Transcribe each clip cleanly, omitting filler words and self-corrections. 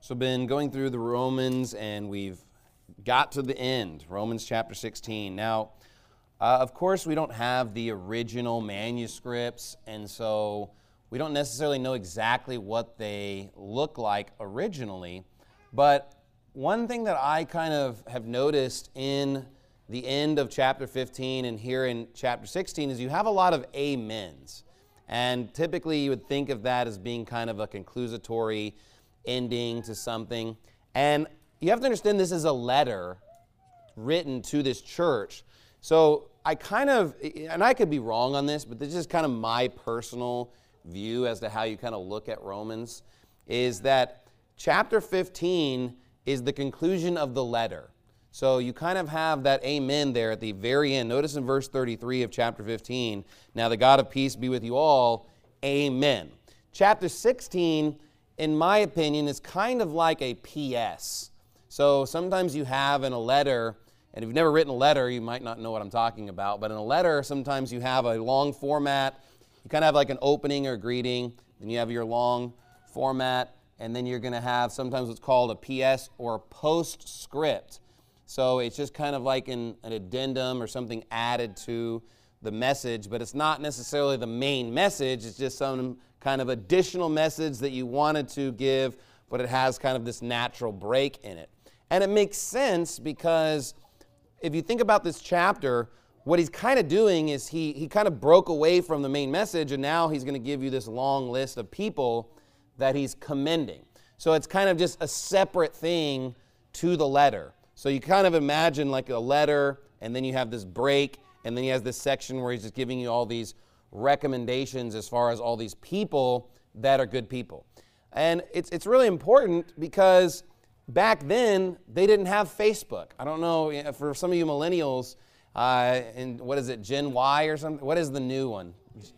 So been going through the Romans, and we've got to the end, Romans chapter 16. Now, of course, we don't have the original manuscripts, and so we don't necessarily know exactly what they look like originally. But one thing that I kind of have noticed in the end of chapter 15 and here in chapter 16 is you have a lot of amens. And typically you would think of that as being kind of a conclusatory ending to something. And you have to understand this is a letter written to this church. So I kind of, and I could be wrong on this, but this is kind of my personal view as to how you kind of look at Romans, is that chapter 15 is the conclusion of the letter. So you kind of have that amen there at the very end. Notice in verse 33 of chapter 15, now the God of peace be with you all, amen. Chapter 16, in my opinion, is kind of like a PS. So sometimes you have in a letter, and if you've never written a letter, you might not know what I'm talking about, but in a letter, sometimes you have a long format. You kind of have like an opening or greeting, then you have your long format, and then you're going to have sometimes what's called a PS or a postscript. So it's just kind of like an addendum or something added to the message, but it's not necessarily the main message. It's just some kind of additional message that you wanted to give, but it has kind of this natural break in it. And it makes sense because if you think about this chapter, what he's kind of doing is he kind of broke away from the main message, and now he's going to give you this long list of people that he's commending. So it's kind of just a separate thing to the letter. So you kind of imagine like a letter, and then you have this break, and then he has this section where he's just giving you all these recommendations as far as all these people that are good people. And it's really important because back then, they didn't have Facebook. I don't know, for some of you millennials, and what is it, Gen Y or something? What is the new one?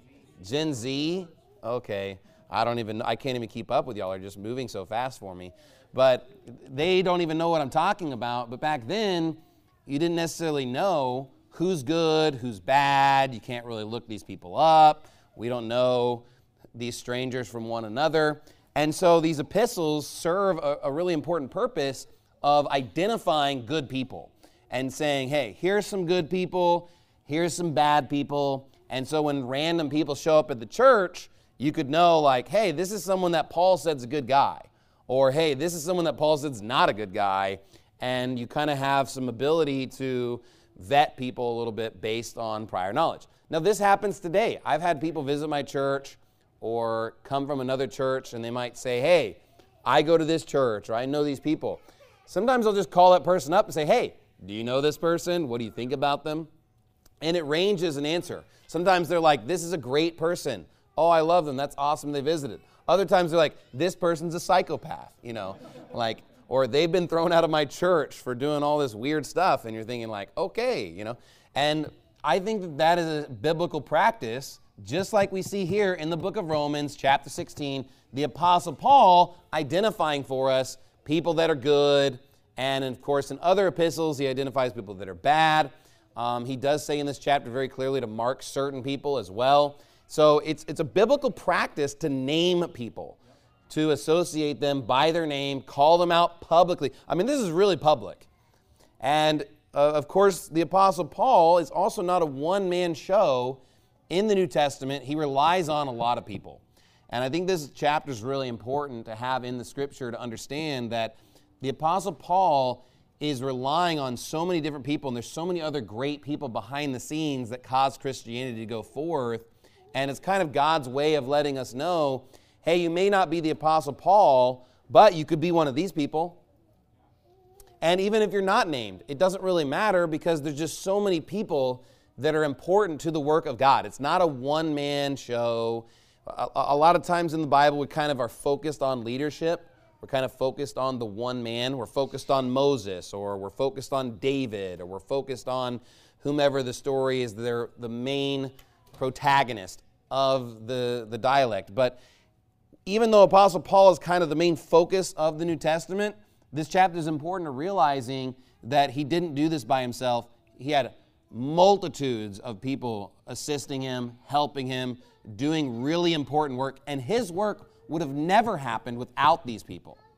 Gen Z? Okay. I can't even keep up with y'all. Are just moving so fast for me. But they don't even know what I'm talking about. But back then, you didn't necessarily know who's good, who's bad. You can't really look these people up. We don't know these strangers from one another. And so these epistles serve a really important purpose of identifying good people and saying, hey, here's some good people, here's some bad people. And so when random people show up at the church, you could know like, hey, this is someone that Paul said's a good guy. Or, hey, this is someone that Paul said's not a good guy. And you kind of have some ability to vet people a little bit based on prior knowledge. Now, this happens today. I've had people visit my church or come from another church, and they might say, hey, I go to this church, or I know these people. Sometimes I'll just call that person up and say, hey, do you know this person? What do you think about them? And it ranges in answer. Sometimes they're like, this is a great person. Oh, I love them. That's awesome they visited. Other times they're like, this person's a psychopath, like, or they've been thrown out of my church for doing all this weird stuff. And you're thinking like, okay, and I think that is a biblical practice, just like we see here in the book of Romans, chapter 16, the Apostle Paul identifying for us people that are good. And of course, in other epistles, he identifies people that are bad. He does say in this chapter very clearly to mark certain people as well. So it's a biblical practice to name people, to associate them by their name, call them out publicly. I mean, this is really public. And of course, the Apostle Paul is also not a one-man show in the New Testament. He relies on a lot of people. And I think this chapter is really important to have in the Scripture to understand that the Apostle Paul is relying on so many different people, and there's so many other great people behind the scenes that cause Christianity to go forth. And it's kind of God's way of letting us know, hey, you may not be the Apostle Paul, but you could be one of these people. And even if you're not named, it doesn't really matter because there's just so many people that are important to the work of God. It's not a one-man show. A lot of times in the Bible, we kind of are focused on leadership. We're kind of focused on the one man. We're focused on Moses, or we're focused on David, or we're focused on whomever the story is, they're the main protagonist of the dialect. But even though Apostle Paul is kind of the main focus of the New Testament, this chapter is important to realizing that he didn't do this by himself. He had multitudes of people assisting him, helping him, doing really important work, and his work would have never happened without these people.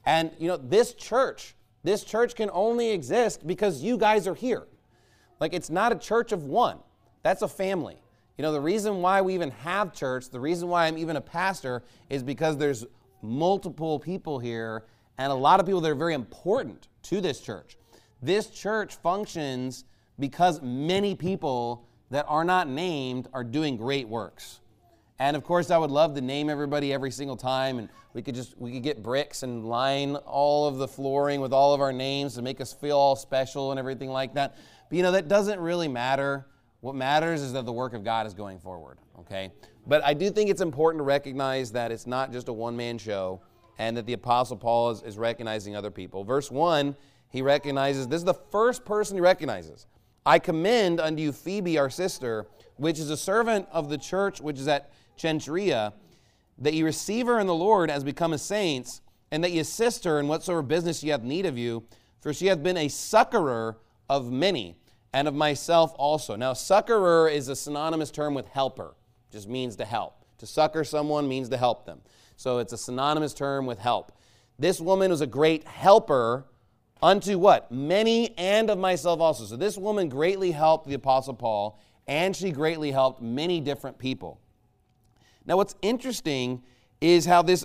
And, this church can only exist because you guys are here. Like, it's not a church of one. That's a family. The reason why we even have church, the reason why I'm even a pastor, is because there's multiple people here and a lot of people that are very important to this church. This church functions because many people that are not named are doing great works. And of course, I would love to name everybody every single time, and we could get bricks and line all of the flooring with all of our names to make us feel all special and everything like that. But that doesn't really matter. What matters is that the work of God is going forward, okay? But I do think it's important to recognize that it's not just a one-man show and that the Apostle Paul is recognizing other people. Verse 1, he recognizes, this is the first person he recognizes. I commend unto you Phoebe, our sister, which is a servant of the church which is at Cenchrea, that ye receive her in the Lord as become a saints, and that ye assist her in whatsoever business she hath need of you, for she hath been a succorer of many, and of myself also. Now, succorer is a synonymous term with helper. It just means to help. To succor someone means to help them. So it's a synonymous term with help. This woman was a great helper unto what? Many, and of myself also. So this woman greatly helped the Apostle Paul, and she greatly helped many different people. Now, what's interesting is how this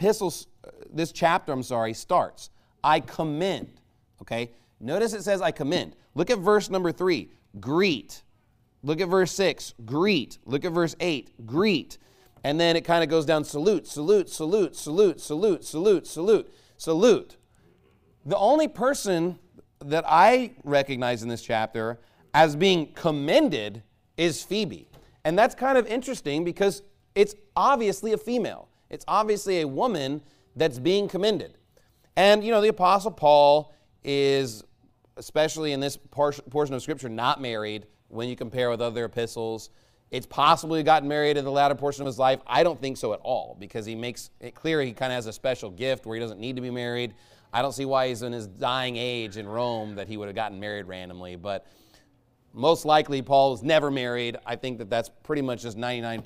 chapter starts. I commend, okay? Notice it says I commend. Look at verse number 3, greet. Look at verse 6, greet. Look at verse 8, greet. And then it kind of goes down, salute, salute, salute, salute, salute, salute, salute, salute. The only person that I recognize in this chapter as being commended is Phoebe. And that's kind of interesting because it's obviously a female. It's obviously a woman that's being commended. And, the Apostle Paul is, especially in this portion of Scripture, not married when you compare with other epistles. It's possible he got married in the latter portion of his life. I don't think so at all, because he makes it clear he kind of has a special gift where he doesn't need to be married. I don't see why he's in his dying age in Rome that he would have gotten married randomly, but most likely Paul was never married. I think that's pretty much just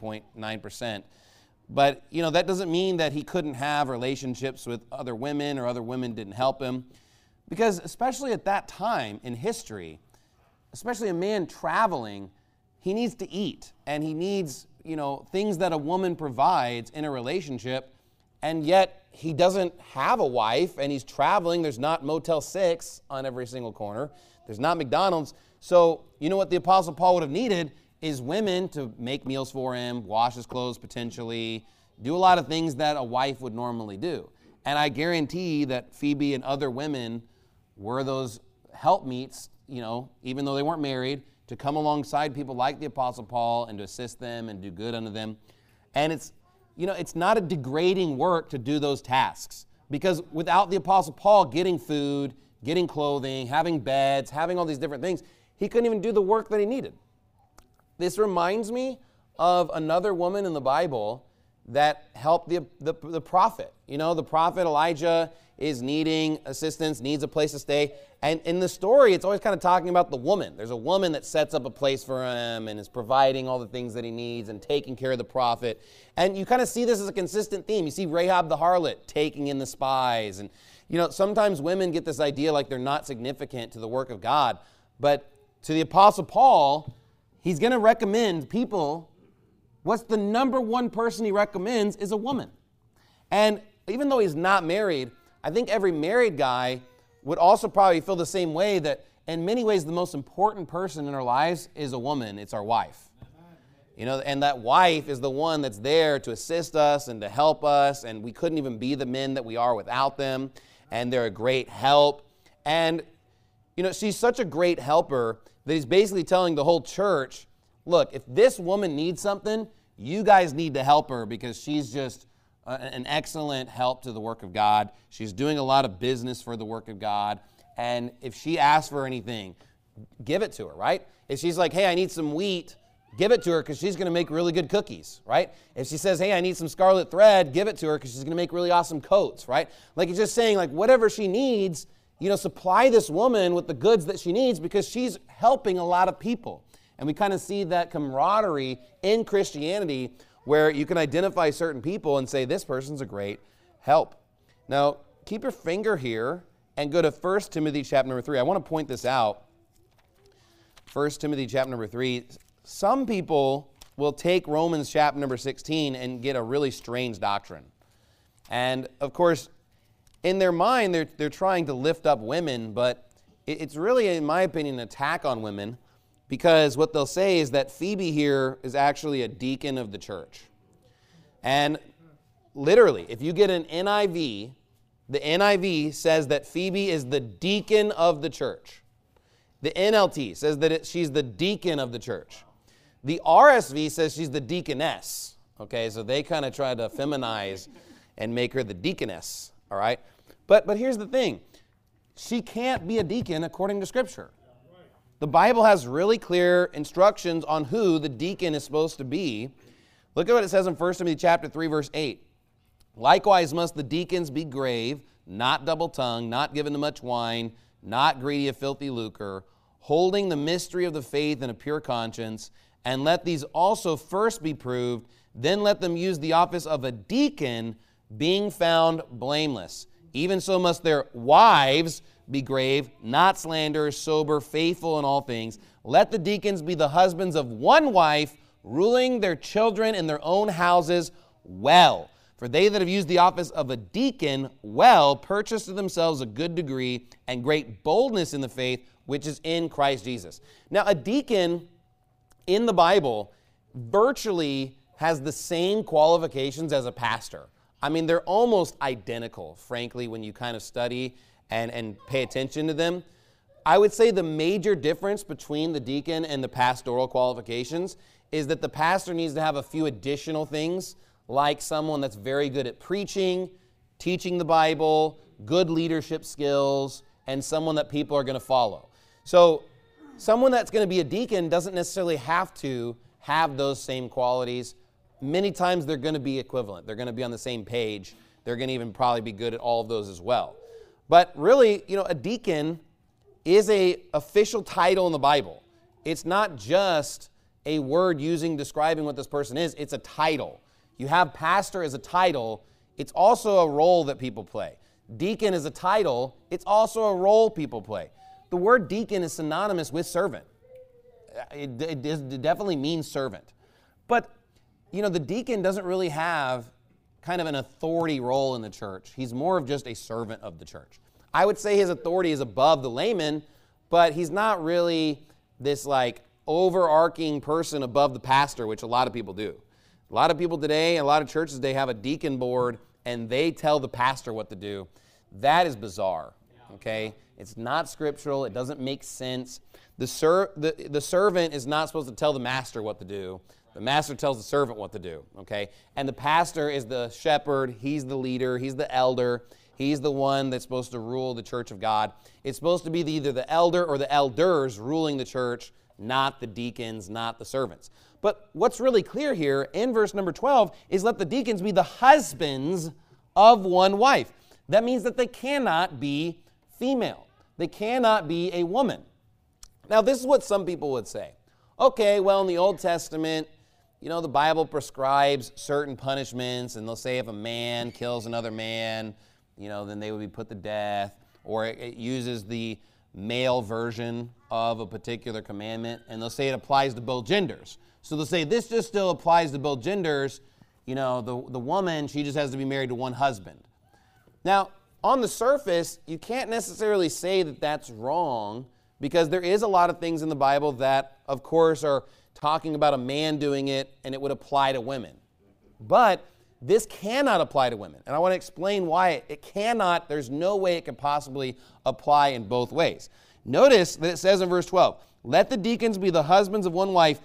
99.9%. But, that doesn't mean that he couldn't have relationships with other women or other women didn't help him. Because especially at that time in history, especially a man traveling, he needs to eat. And he needs, things that a woman provides in a relationship. And yet he doesn't have a wife and he's traveling. There's not Motel 6 on every single corner. There's not McDonald's. So, what the Apostle Paul would have needed is women to make meals for him, wash his clothes potentially, do a lot of things that a wife would normally do. And I guarantee that Phoebe and other women were those helpmeets, even though they weren't married, to come alongside people like the Apostle Paul and to assist them and do good unto them. And it's not a degrading work to do those tasks, because without the Apostle Paul getting food, getting clothing, having beds, having all these different things, he couldn't even do the work that he needed. This reminds me of another woman in the Bible that helped the prophet. The prophet Elijah is needing assistance, needs a place to stay. And in the story, it's always kind of talking about the woman. There's a woman that sets up a place for him and is providing all the things that he needs and taking care of the prophet. And you kind of see this as a consistent theme. You see Rahab the harlot taking in the spies. And, sometimes women get this idea like they're not significant to the work of God. But to the Apostle Paul, he's going to recommend people. What's the number one person he recommends is a woman. And even though he's not married, I think every married guy would also probably feel the same way, that in many ways the most important person in our lives is a woman. It's our wife. And that wife is the one that's there to assist us and to help us, and we couldn't even be the men that we are without them, and they're a great help. And, she's such a great helper that he's basically telling the whole church, look, if this woman needs something, you guys need to help her, because she's just an excellent help to the work of God. She's doing a lot of business for the work of God. And if she asks for anything, give it to her, right? If she's like, hey, I need some wheat, give it to her, because she's going to make really good cookies, right? If she says, hey, I need some scarlet thread, give it to her, because she's going to make really awesome coats, right? Like, it's just saying, like, whatever she needs, supply this woman with the goods that she needs, because she's helping a lot of people. And we kind of see that camaraderie in Christianity, where you can identify certain people and say, this person's a great help. Now, keep your finger here and go to 1 Timothy chapter number 3. I want to point this out. 1 Timothy chapter number 3. Some people will take Romans chapter number 16 and get a really strange doctrine. And, of course, in their mind, they're trying to lift up women, but it's really, in my opinion, an attack on women, because what they'll say is that Phoebe here is actually a deacon of the church. And literally, if you get an NIV, the NIV says that Phoebe is the deacon of the church. The NLT says that she's the deacon of the church. The RSV says she's the deaconess. Okay, so they kind of try to feminize and make her the deaconess, all right? But here's the thing. She can't be a deacon according to Scripture. The Bible has really clear instructions on who the deacon is supposed to be. Look at what it says in 1 Timothy chapter 3, verse 8. Likewise must the deacons be grave, not double-tongued, not given to much wine, not greedy of filthy lucre, holding the mystery of the faith in a pure conscience, and let these also first be proved, then let them use the office of a deacon, being found blameless. Even so must their wives be grave, not slanderers, sober, faithful in all things. Let the deacons be the husbands of one wife, ruling their children in their own houses well. For they that have used the office of a deacon well purchase to themselves a good degree and great boldness in the faith which is in Christ Jesus. Now, a deacon in the Bible virtually has the same qualifications as a pastor. I mean, they're almost identical, frankly, when you kind of study and pay attention to them. I would say the major difference between the deacon and the pastoral qualifications is that the pastor needs to have a few additional things, like someone that's very good at preaching, teaching the Bible, good leadership skills, and someone that people are going to follow. So someone that's going to be a deacon doesn't necessarily have to have those same qualities. Many times they're going to be equivalent. They're going to be on the same page. They're going to even probably be good at all of those as well. But really, a deacon is an official title in the Bible. It's not just a word describing what this person is. It's a title. You have pastor as a title. It's also a role that people play. Deacon is a title. It's also a role people play. The word deacon is synonymous with servant. It definitely means servant. But the deacon doesn't really have kind of an authority role in the church. He's more of just a servant of the church. I would say his authority is above the layman, but he's not really this overarching person above the pastor, which a lot of people do. A lot of people today, a lot of churches, they have a deacon board and they tell the pastor what to do. That is bizarre, okay? It's not scriptural. It doesn't make sense. The servant is not supposed to tell the master what to do. The master tells the servant what to do, okay? And the pastor is the shepherd. He's the leader. He's the elder. He's the one that's supposed to rule the church of God. It's supposed to be either the elder or the elders ruling the church, not the deacons, not the servants. But what's really clear here in verse number 12 is let the deacons be the husbands of one wife. That means that they cannot be female. They cannot be a woman. Now, this is what some people would say. Okay, well, in the Old Testament, the Bible prescribes certain punishments, and they'll say if a man kills another man, then they would be put to death, or it uses the male version of a particular commandment, and they'll say it applies to both genders. So they'll say this just still applies to both genders. The woman, she just has to be married to one husband. Now, on the surface, you can't necessarily say that that's wrong, because there is a lot of things in the Bible that, of course, are talking about a man doing it, and it would apply to women. But this cannot apply to women, and I want to explain why it cannot. There's no way it could possibly apply in both ways. Notice that it says in verse 12, let the deacons be the husbands of one wife,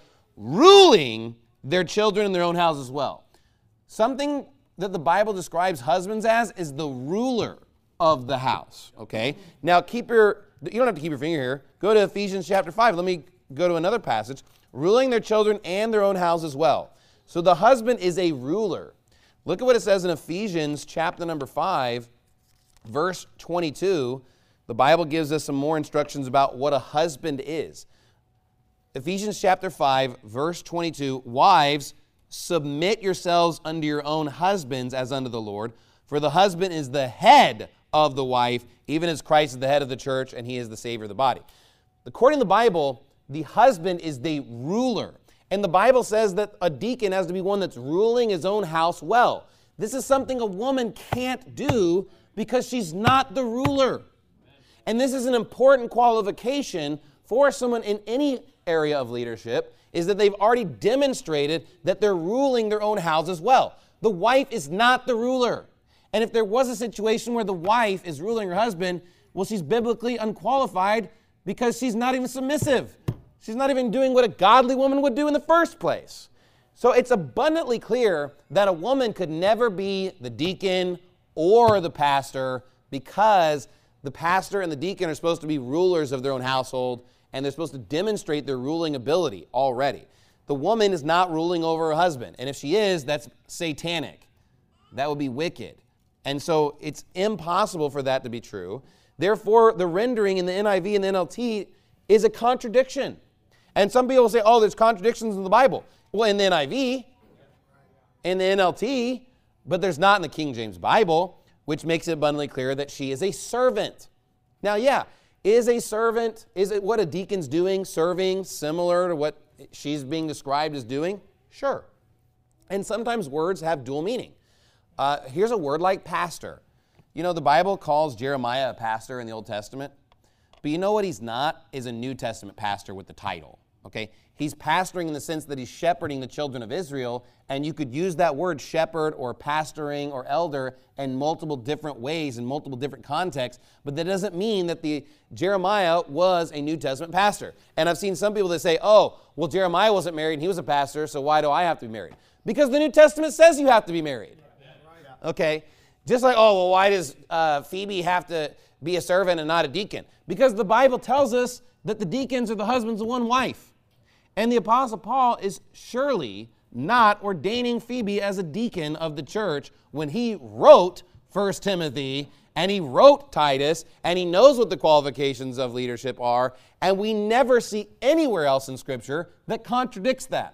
ruling their children in their own house as well. Something that the Bible describes husbands as is the ruler of the house, okay? Now, you don't have to keep your finger here. Go to Ephesians chapter 5. Let me go to another passage. Ruling their children and their own house as well. So the husband is a ruler. Look at what it says in Ephesians chapter number 5, verse 22. The Bible gives us some more instructions about what a husband is. Ephesians chapter 5, verse 22, wives, submit yourselves unto your own husbands as unto the Lord, for the husband is the head of the wife, even as Christ is the head of the church and he is the Savior of the body. According to the Bible, the husband is the ruler. And the Bible says that a deacon has to be one that's ruling his own house well. This is something a woman can't do because she's not the ruler. And this is an important qualification for someone in any area of leadership, is that they've already demonstrated that they're ruling their own houses well. The wife is not the ruler. And if there was a situation where the wife is ruling her husband, well, she's biblically unqualified because she's not even submissive. She's not even doing what a godly woman would do in the first place. So it's abundantly clear that a woman could never be the deacon or the pastor, because the pastor and the deacon are supposed to be rulers of their own household, and they're supposed to demonstrate their ruling ability already. The woman is not ruling over her husband, and if she is, that's satanic. That would be wicked. And so it's impossible for that to be true. Therefore, the rendering in the NIV and the NLT is a contradiction. And some people say, oh, there's contradictions in the Bible. Well, in the NIV, in the NLT, but there's not in the King James Bible, which makes it abundantly clear that she is a servant. Now, yeah, is it what a deacon's doing, serving, similar to what she's being described as doing? Sure. And sometimes words have dual meaning. Here's a word like pastor. You know, the Bible calls Jeremiah a pastor in the Old Testament, but you know what he's not? Is a New Testament pastor with the title, okay? He's pastoring in the sense that he's shepherding the children of Israel, and you could use that word shepherd or pastoring or elder in multiple different ways, in multiple different contexts, but that doesn't mean that Jeremiah was a New Testament pastor. And I've seen some people that say, oh, well, Jeremiah wasn't married and he was a pastor, so why do I have to be married? Because the New Testament says you have to be married. Okay? Just like, oh, well, why does Phoebe have to be a servant and not a deacon? Because the Bible tells us that the deacons are the husbands of one wife. And the Apostle Paul is surely not ordaining Phoebe as a deacon of the church when he wrote 1 Timothy and he wrote Titus, and he knows what the qualifications of leadership are, and we never see anywhere else in Scripture that contradicts that.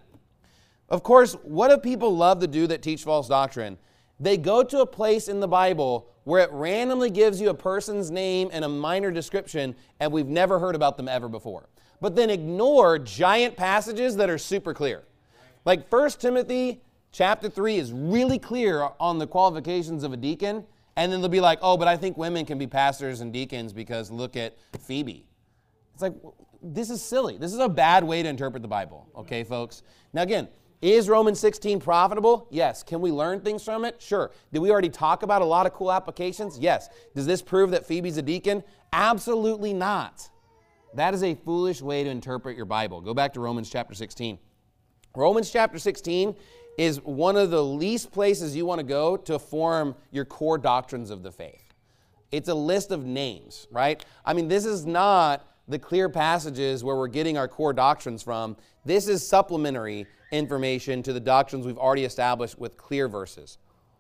Of course, what do people love to do that teach false doctrine? They go to a place in the Bible where it randomly gives you a person's name and a minor description, and we've never heard about them ever before. But then ignore giant passages that are super clear. Like 1 Timothy chapter 3 is really clear on the qualifications of a deacon, and then they'll be like, oh, but I think women can be pastors and deacons because look at Phoebe. It's like, this is silly. This is a bad way to interpret the Bible, okay, folks? Now again, is Romans 16 profitable? Yes. Can we learn things from it? Sure. Did we already talk about a lot of cool applications? Yes. Does this prove that Phoebe's a deacon? Absolutely not. That is a foolish way to interpret your Bible. Go back to Romans chapter 16. Romans chapter 16 is one of the least places you want to go to form your core doctrines of the faith. It's a list of names, right? I mean, this is not the clear passages where we're getting our core doctrines from. This is supplementary information to the doctrines we've already established with clear verses.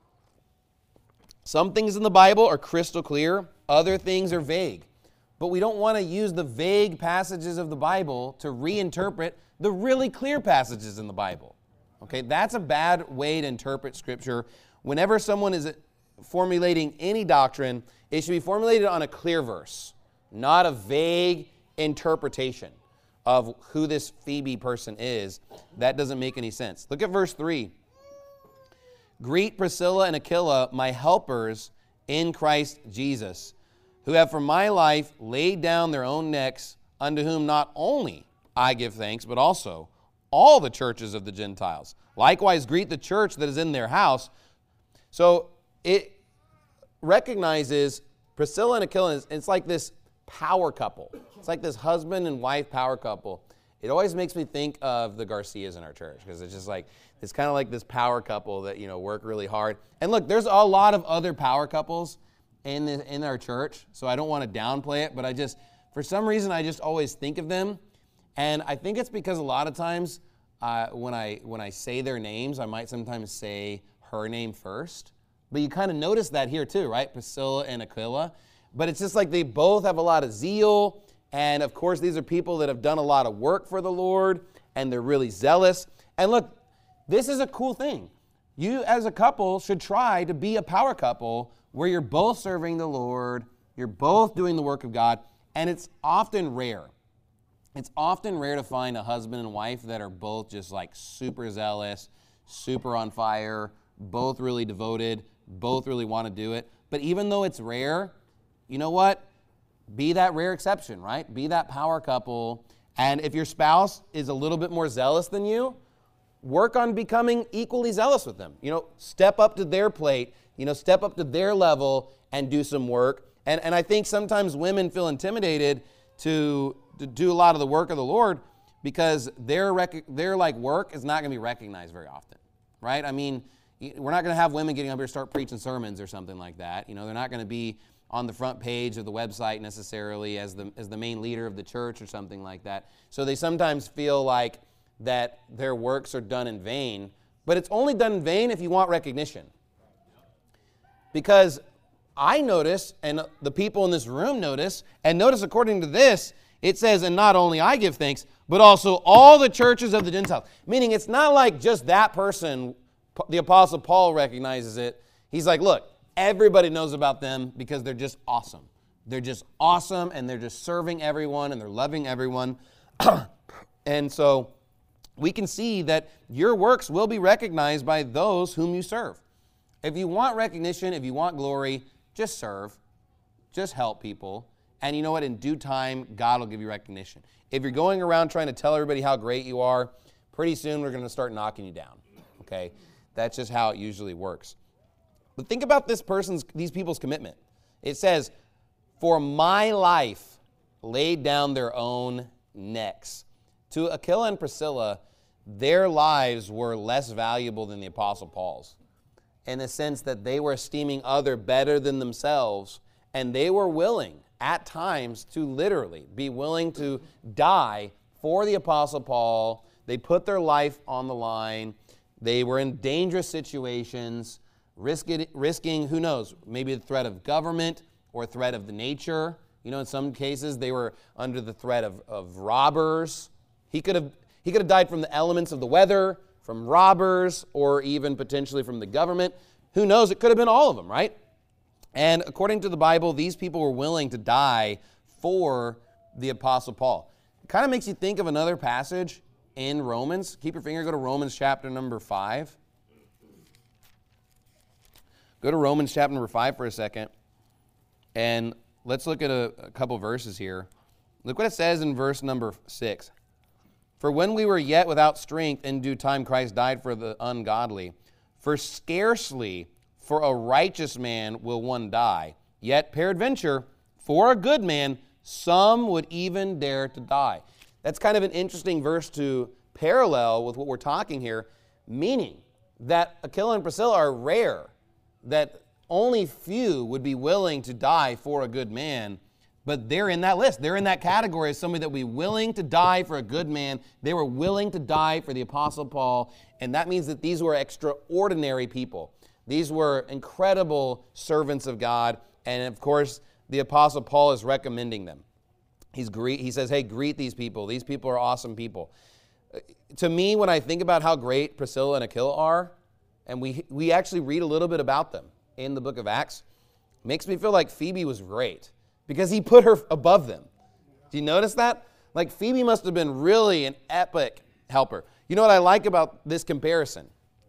Some things in the Bible are crystal clear. Other things are vague. But we don't want to use the vague passages of the Bible to reinterpret the really clear passages in the Bible. Okay, that's a bad way to interpret Scripture. Whenever someone is formulating any doctrine, it should be formulated on a clear verse, not a vague interpretation of who this Phoebe person is. That doesn't make any sense. Look at verse 3. Greet Priscilla and Aquila, my helpers in Christ Jesus, who have for my life laid down their own necks, unto whom not only I give thanks, but also all the churches of the Gentiles. Likewise, greet the church that is in their house. So it recognizes Priscilla and Aquila, it's like this power couple. It's like this husband and wife power couple. It always makes me think of the Garcias in our church, because it's just like, it's kind of like this power couple that, work really hard. And look, there's a lot of other power couples in our church, so I don't want to downplay it, but for some reason, I just always think of them. And I think it's because a lot of times when I say their names, I might sometimes say her name first. But you kind of notice that here too, right? Priscilla and Aquila. But it's just like they both have a lot of zeal. And of course, these are people that have done a lot of work for the Lord, and they're really zealous. And look, this is a cool thing. you as a couple should try to be a power couple where you're both serving the Lord, you're both doing the work of God, and it's often rare. It's often rare to find a husband and wife that are both just like super zealous, super on fire, both really devoted, both really want to do it. But even though it's rare, you know what? Be that rare exception, right? Be that power couple. And if your spouse is a little bit more zealous than you, work on becoming equally zealous with them. Step up to their plate, step up to their level and do some work. And I think sometimes women feel intimidated to do a lot of the work of the Lord because their work is not going to be recognized very often, right? I mean, we're not going to have women getting up here and start preaching sermons or something like that. They're not going to be on the front page of the website necessarily as the main leader of the church or something like that. So they sometimes feel like that their works are done in vain, but it's only done in vain if you want recognition. Because I notice, and the people in this room notice, and notice according to this, it says, and not only I give thanks, but also all the churches of the Gentiles. Meaning it's not like just that person, the Apostle Paul recognizes it. He's like, look, everybody knows about them because they're just awesome. They're just awesome, and they're just serving everyone, and they're loving everyone. And so we can see that your works will be recognized by those whom you serve. If you want recognition, if you want glory, just serve. Just help people. And you know what? In due time, God will give you recognition. If you're going around trying to tell everybody how great you are, pretty soon we're going to start knocking you down. Okay? That's just how it usually works. But think about these people's commitment. It says, for my life laid down their own necks. To Aquila and Priscilla, their lives were less valuable than the Apostle Paul's, in the sense that they were esteeming other better than themselves, and they were willing at times to literally be willing to die for the Apostle Paul. They put their life on the line. They were in dangerous situations, risking, who knows, maybe the threat of government or threat of the nature. In some cases, they were under the threat of robbers. He could have died from the elements of the weather, from robbers, or even potentially from the government. Who knows? It could have been all of them, right? And according to the Bible, these people were willing to die for the Apostle Paul. It kind of makes you think of another passage in Romans. Keep your finger, go to Romans chapter number 5. Go to Romans chapter number 5 for a second. And let's look at a couple verses here. Look what it says in verse number 6. For when we were yet without strength, in due time Christ died for the ungodly. For scarcely for a righteous man will one die. Yet peradventure, for a good man, some would even dare to die. That's kind of an interesting verse to parallel with what we're talking here, meaning that Aquila and Priscilla are rare, that only few would be willing to die for a good man, but they're in that list. They're in that category as somebody that would be willing to die for a good man. They were willing to die for the Apostle Paul, and that means that these were extraordinary people. These were incredible servants of God, and of course, the Apostle Paul is recommending them. He says, hey, greet these people. These people are awesome people. To me, when I think about how great Priscilla and Aquila are, and we actually read a little bit about them in the book of Acts, it makes me feel like Phoebe was great because he put her above them. Do you notice that? Like Phoebe must have been really an epic helper. You know what I like about this comparison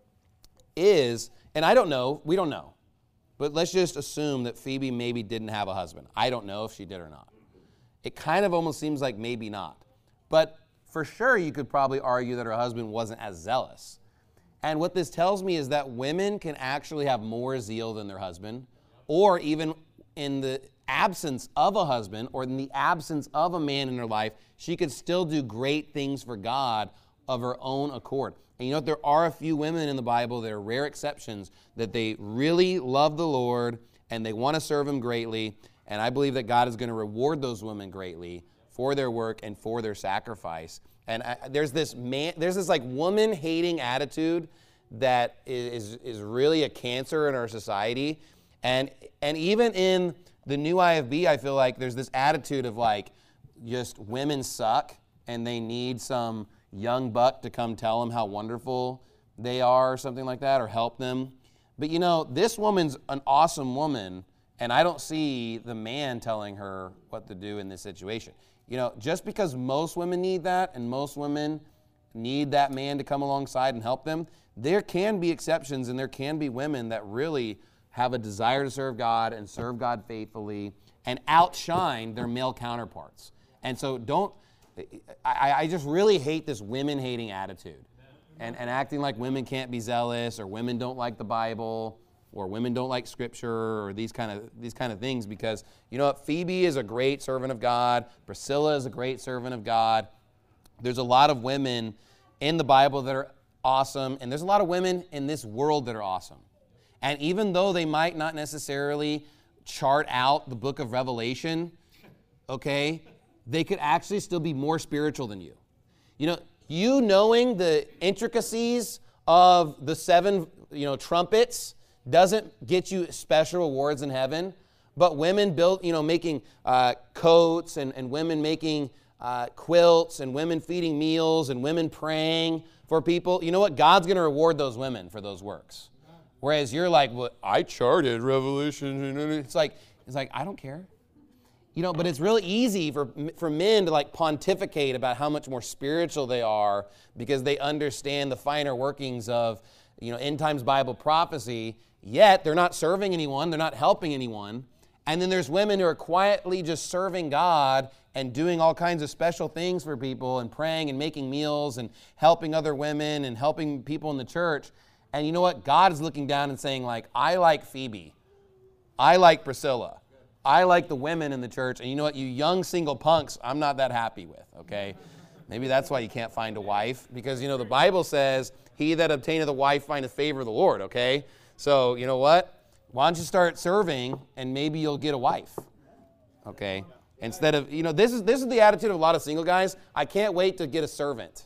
is, and I don't know, we don't know, but let's just assume that Phoebe maybe didn't have a husband. I don't know if she did or not. It kind of almost seems like maybe not. But for sure, you could probably argue that her husband wasn't as zealous. And what this tells me is that women can actually have more zeal than their husband, or even in the absence of a husband or in the absence of a man in her life, she could still do great things for God of her own accord. And you know what? There are a few women in the Bible that are rare exceptions that they really love the Lord and they want to serve Him greatly. And I believe that God is going to reward those women greatly for their work and for their sacrifice. And there's this like woman-hating attitude that is really a cancer in our society. And even in the new IFB, I feel like there's this attitude of like just women suck and they need some young buck to come tell them how wonderful they are, or something like that, or help them. But you know, this woman's an awesome woman, and I don't see the man telling her what to do in this situation. You know, just because most women need that, and most women need that man to come alongside and help them, there can be exceptions, and there can be women that really have a desire to serve God and serve God faithfully and outshine their male counterparts. And so I just really hate this women-hating attitude and acting like women can't be zealous, or women don't like the Bible, or women don't like Scripture, or these kind of things, because you know what? Phoebe is a great servant of God. Priscilla is a great servant of God. There's a lot of women in the Bible that are awesome, and there's a lot of women in this world that are awesome. And even though they might not necessarily chart out the book of Revelation, okay, they could actually still be more spiritual than you. You know, you knowing the intricacies of the 7, trumpets doesn't get you special awards in heaven, but women making coats, and women making quilts, and women feeding meals, and women praying for people. You know what? God's going to reward those women for those works. Whereas you're like, well, I charted Revelation. It's like I don't care. You know, but it's really easy for men to like pontificate about how much more spiritual they are because they understand the finer workings of, end times Bible prophecy, yet they're not serving anyone, they're not helping anyone. And then there's women who are quietly just serving God and doing all kinds of special things for people and praying and making meals and helping other women and helping people in the church. And you know what? God is looking down and saying, like, I like Phoebe. I like Priscilla. I like the women in the church. And you know what? You young single punks, I'm not that happy with, okay? Maybe that's why you can't find a wife. Because, the Bible says, he that obtaineth a wife findeth favor of the Lord, okay? So, you know what? Why don't you start serving and maybe you'll get a wife, okay? Instead of, this is the attitude of a lot of single guys. I can't wait to get a servant.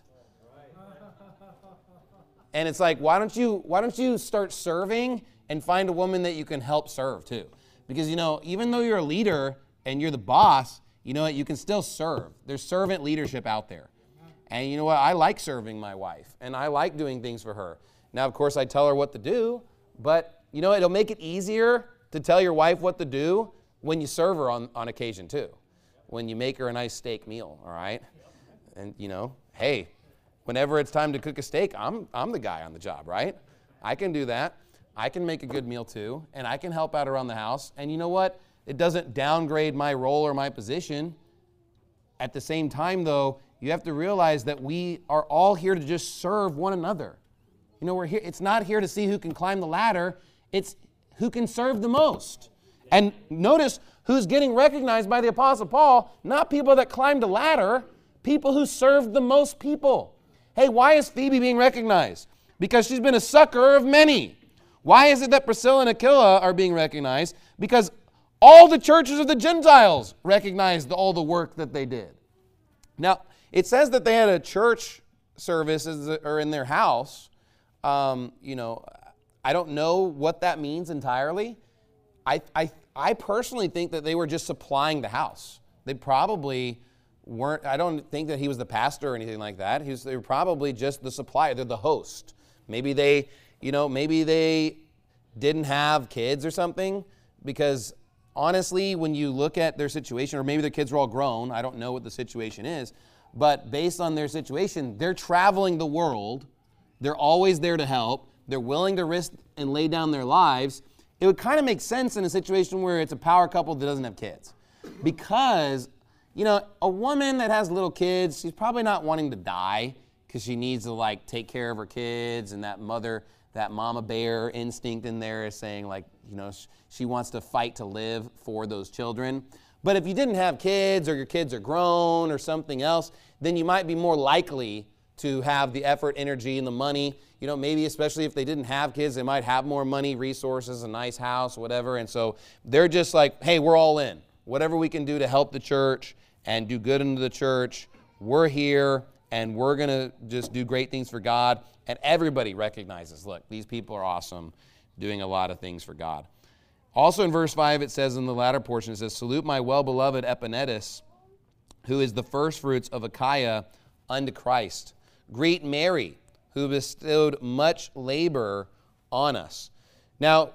And it's like, why don't you start serving and find a woman that you can help serve too? Because, even though you're a leader and you're the boss, you know what? You can still serve. There's servant leadership out there. And you know what? I like serving my wife, and I like doing things for her. Now, of course, I tell her what to do, but, it'll make it easier to tell your wife what to do when you serve her on occasion too. When you make her a nice steak meal, all right? And, hey, whenever it's time to cook a steak, I'm the guy on the job, right? I can do that. I can make a good meal too, and I can help out around the house. And you know what? It doesn't downgrade my role or my position. At the same time, though, you have to realize that we are all here to just serve one another. We're here. It's not here to see who can climb the ladder. It's who can serve the most. And notice who's getting recognized by the Apostle Paul, not people that climbed a ladder, people who served the most people. Hey, why is Phoebe being recognized? Because she's been a sucker of many. Why is it that Priscilla and Aquila are being recognized? Because all the churches of the Gentiles recognized all the work that they did. Now, it says that they had a church service or in their house. I don't know what that means entirely. I personally think that they were just supplying the house. They probably weren't. I don't think that he was the pastor or anything like that. They were probably just the supplier. They're the host. Maybe they didn't have kids or something, because honestly, when you look at their situation, or maybe their kids were all grown, I don't know what the situation is, but based on their situation, they're traveling the world. They're always there to help. They're willing to risk and lay down their lives. It would kind of make sense in a situation where it's a power couple that doesn't have kids. Because, a woman that has little kids, she's probably not wanting to die because she needs to take care of her kids, and that mama bear instinct in there is saying she wants to fight to live for those children. But if you didn't have kids, or your kids are grown or something else, then you might be more likely to have the effort, energy, and the money. Maybe especially if they didn't have kids, they might have more money, resources, a nice house, whatever. And so they're just like, hey, we're all in. Whatever we can do to help the church and do good into the church, we're here, and we're going to just do great things for God. And everybody recognizes, look, these people are awesome, doing a lot of things for God. Also in verse 5, it says in the latter portion, it says, salute my well-beloved Epaenetus, who is the firstfruits of Achaia unto Christ. Greet Mary, who bestowed much labor on us. Now,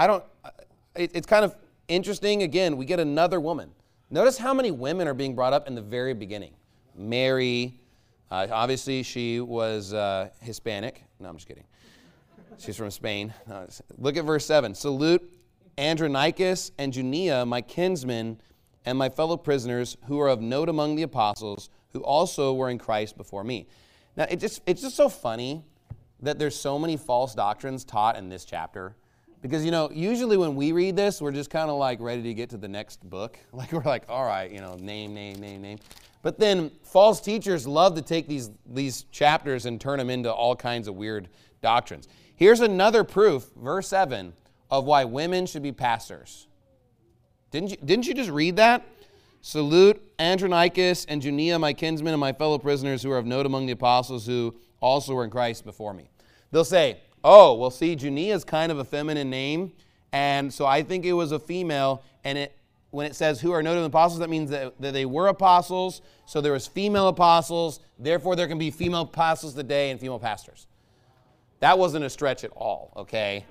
it's kind of interesting. Again, we get another woman. Notice how many women are being brought up in the very beginning. Mary, obviously she was Hispanic. No, I'm just kidding. She's from Spain. Look at verse 7. Salute Andronicus and Junia, my kinsmen, and my fellow prisoners who are of note among the apostles, who also were in Christ before me. Now, it's just so funny that there's so many false doctrines taught in this chapter. Because, usually when we read this, we're just kind of like ready to get to the next book. Like, we're like, all right, name. But then false teachers love to take these chapters and turn them into all kinds of weird doctrines. Here's another proof, verse 7, of why women should be pastors. Didn't you just read that? Salute Andronicus and Junia, my kinsmen, and my fellow prisoners who are of note among the apostles, who also were in Christ before me. They'll say, oh, well, see, Junia is kind of a feminine name, and so I think it was a female, and when it says who are noted apostles, that means that they were apostles, so there was female apostles, therefore there can be female apostles today and female pastors. That wasn't a stretch at all, okay?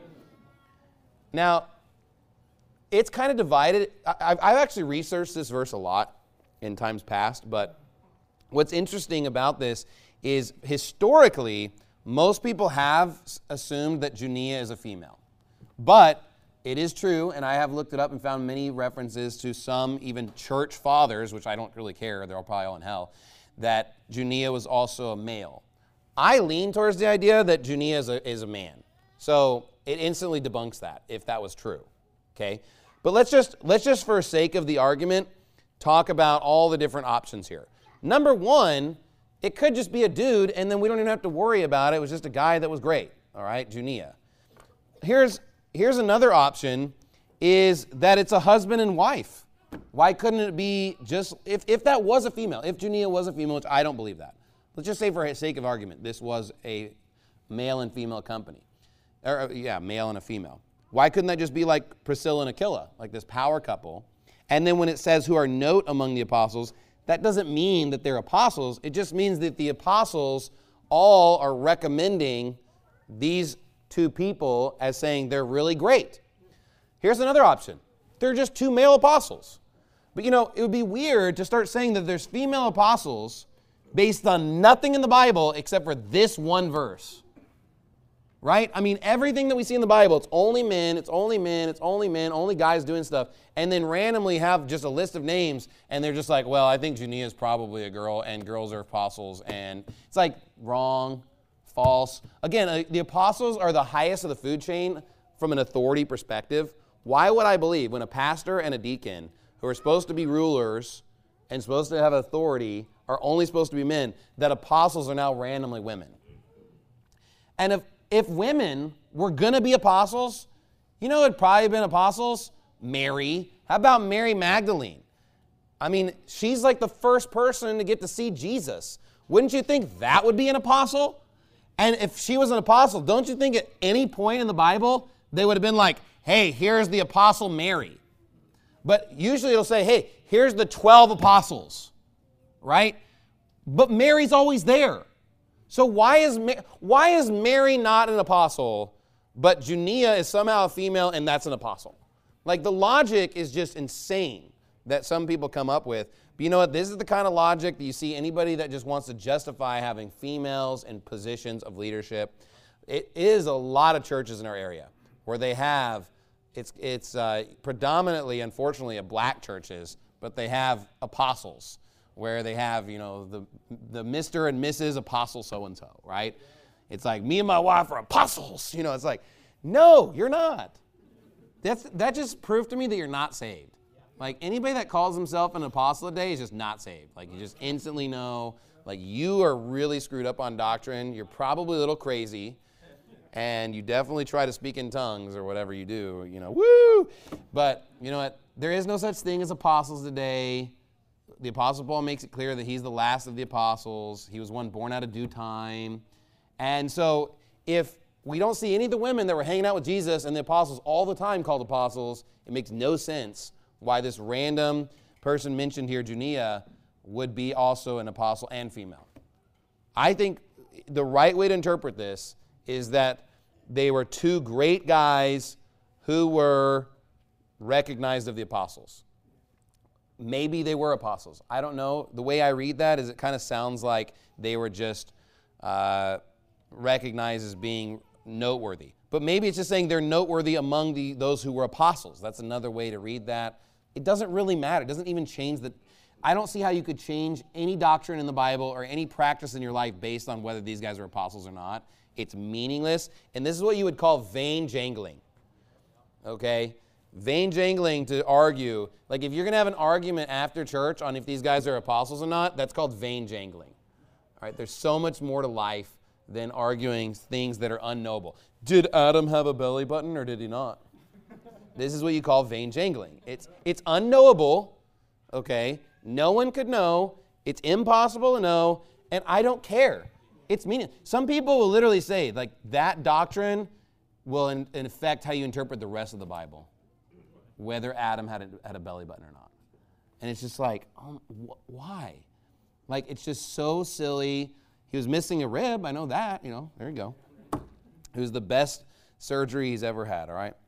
Now, it's kind of divided. I've actually researched this verse a lot in times past, but what's interesting about this is historically, most people have assumed that Junia is a female. But it is true, and I have looked it up and found many references to some even church fathers, which I don't really care, they're probably all in hell, that Junia was also a male. I lean towards the idea that Junia is a man. So it instantly debunks that, if that was true. Okay? But let's just for sake of the argument, talk about all the different options here. Number one, it could just be a dude, and then we don't even have to worry about it. It was just a guy that was great. All right, Junia. Here's another option, is that it's a husband and wife. Why couldn't it be just, if that was a female, if Junia was a female, which I don't believe that. Let's just say for sake of argument, this was a male and female company. Male and a female. Why couldn't that just be like Priscilla and Aquila, like this power couple? And then when it says who are note among the apostles, that doesn't mean that they're apostles. It just means that the apostles all are recommending these two people as saying they're really great. Here's another option. They're just two male apostles. But it would be weird to start saying that there's female apostles based on nothing in the Bible except for this one verse. Right? I mean, everything that we see in the Bible, it's only men, it's only men, it's only men, only guys doing stuff, and then randomly have just a list of names, and they're just like, well, I think Junia is probably a girl, and girls are apostles, and it's like wrong, false. Again, the apostles are the highest of the food chain from an authority perspective. Why would I believe when a pastor and a deacon, who are supposed to be rulers and supposed to have authority, are only supposed to be men, that apostles are now randomly women? And if women were going to be apostles, who had probably been apostles? Mary. How about Mary Magdalene? I mean, she's like the first person to get to see Jesus. Wouldn't you think that would be an apostle? And if she was an apostle, don't you think at any point in the Bible, they would have been like, hey, here's the apostle Mary. But usually it'll say, hey, here's the 12 apostles, right? But Mary's always there. So why is Mary not an apostle, but Junia is somehow a female and that's an apostle? Like, the logic is just insane that some people come up with. But you know what? This is the kind of logic that you see anybody that just wants to justify having females in positions of leadership. It is a lot of churches in our area where they have, it's predominantly, unfortunately, black churches, but they have apostles, where they have, the Mr. and Mrs. Apostle so-and-so, right? It's like, me and my wife are apostles. It's like, no, you're not. That just proved to me that you're not saved. Like, anybody that calls himself an apostle today is just not saved. Like, you just instantly know, like, you are really screwed up on doctrine. You're probably a little crazy, and you definitely try to speak in tongues or whatever you do, woo! But, you know what? There is no such thing as apostles today. The Apostle Paul makes it clear that he's the last of the apostles. He was one born out of due time. And so if we don't see any of the women that were hanging out with Jesus and the apostles all the time called apostles, it makes no sense why this random person mentioned here, Junia, would be also an apostle and female. I think the right way to interpret this is that they were two great guys who were recognized of the apostles. Maybe they were apostles. I don't know. The way I read that is it kind of sounds like they were just recognized as being noteworthy. But maybe it's just saying they're noteworthy among those who were apostles. That's another way to read that. It doesn't really matter. It doesn't even change the... I don't see how you could change any doctrine in the Bible or any practice in your life based on whether these guys are apostles or not. It's meaningless. And this is what you would call vain jangling. Okay? Vain jangling to argue. Like if you're going to have an argument after church on if these guys are apostles or not, that's called vain jangling. All right? There's so much more to life than arguing things that are unknowable. Did Adam have a belly button or did he not? This is what you call vain jangling. It's unknowable, okay? No one could know. It's impossible to know, and I don't care. It's meaningless. Some people will literally say, like, that doctrine will affect how you interpret the rest of the Bible, whether Adam had a belly button or not. And it's just like, why? Like, it's just so silly. He was missing a rib. I know that. There you go. It was the best surgery he's ever had, all right?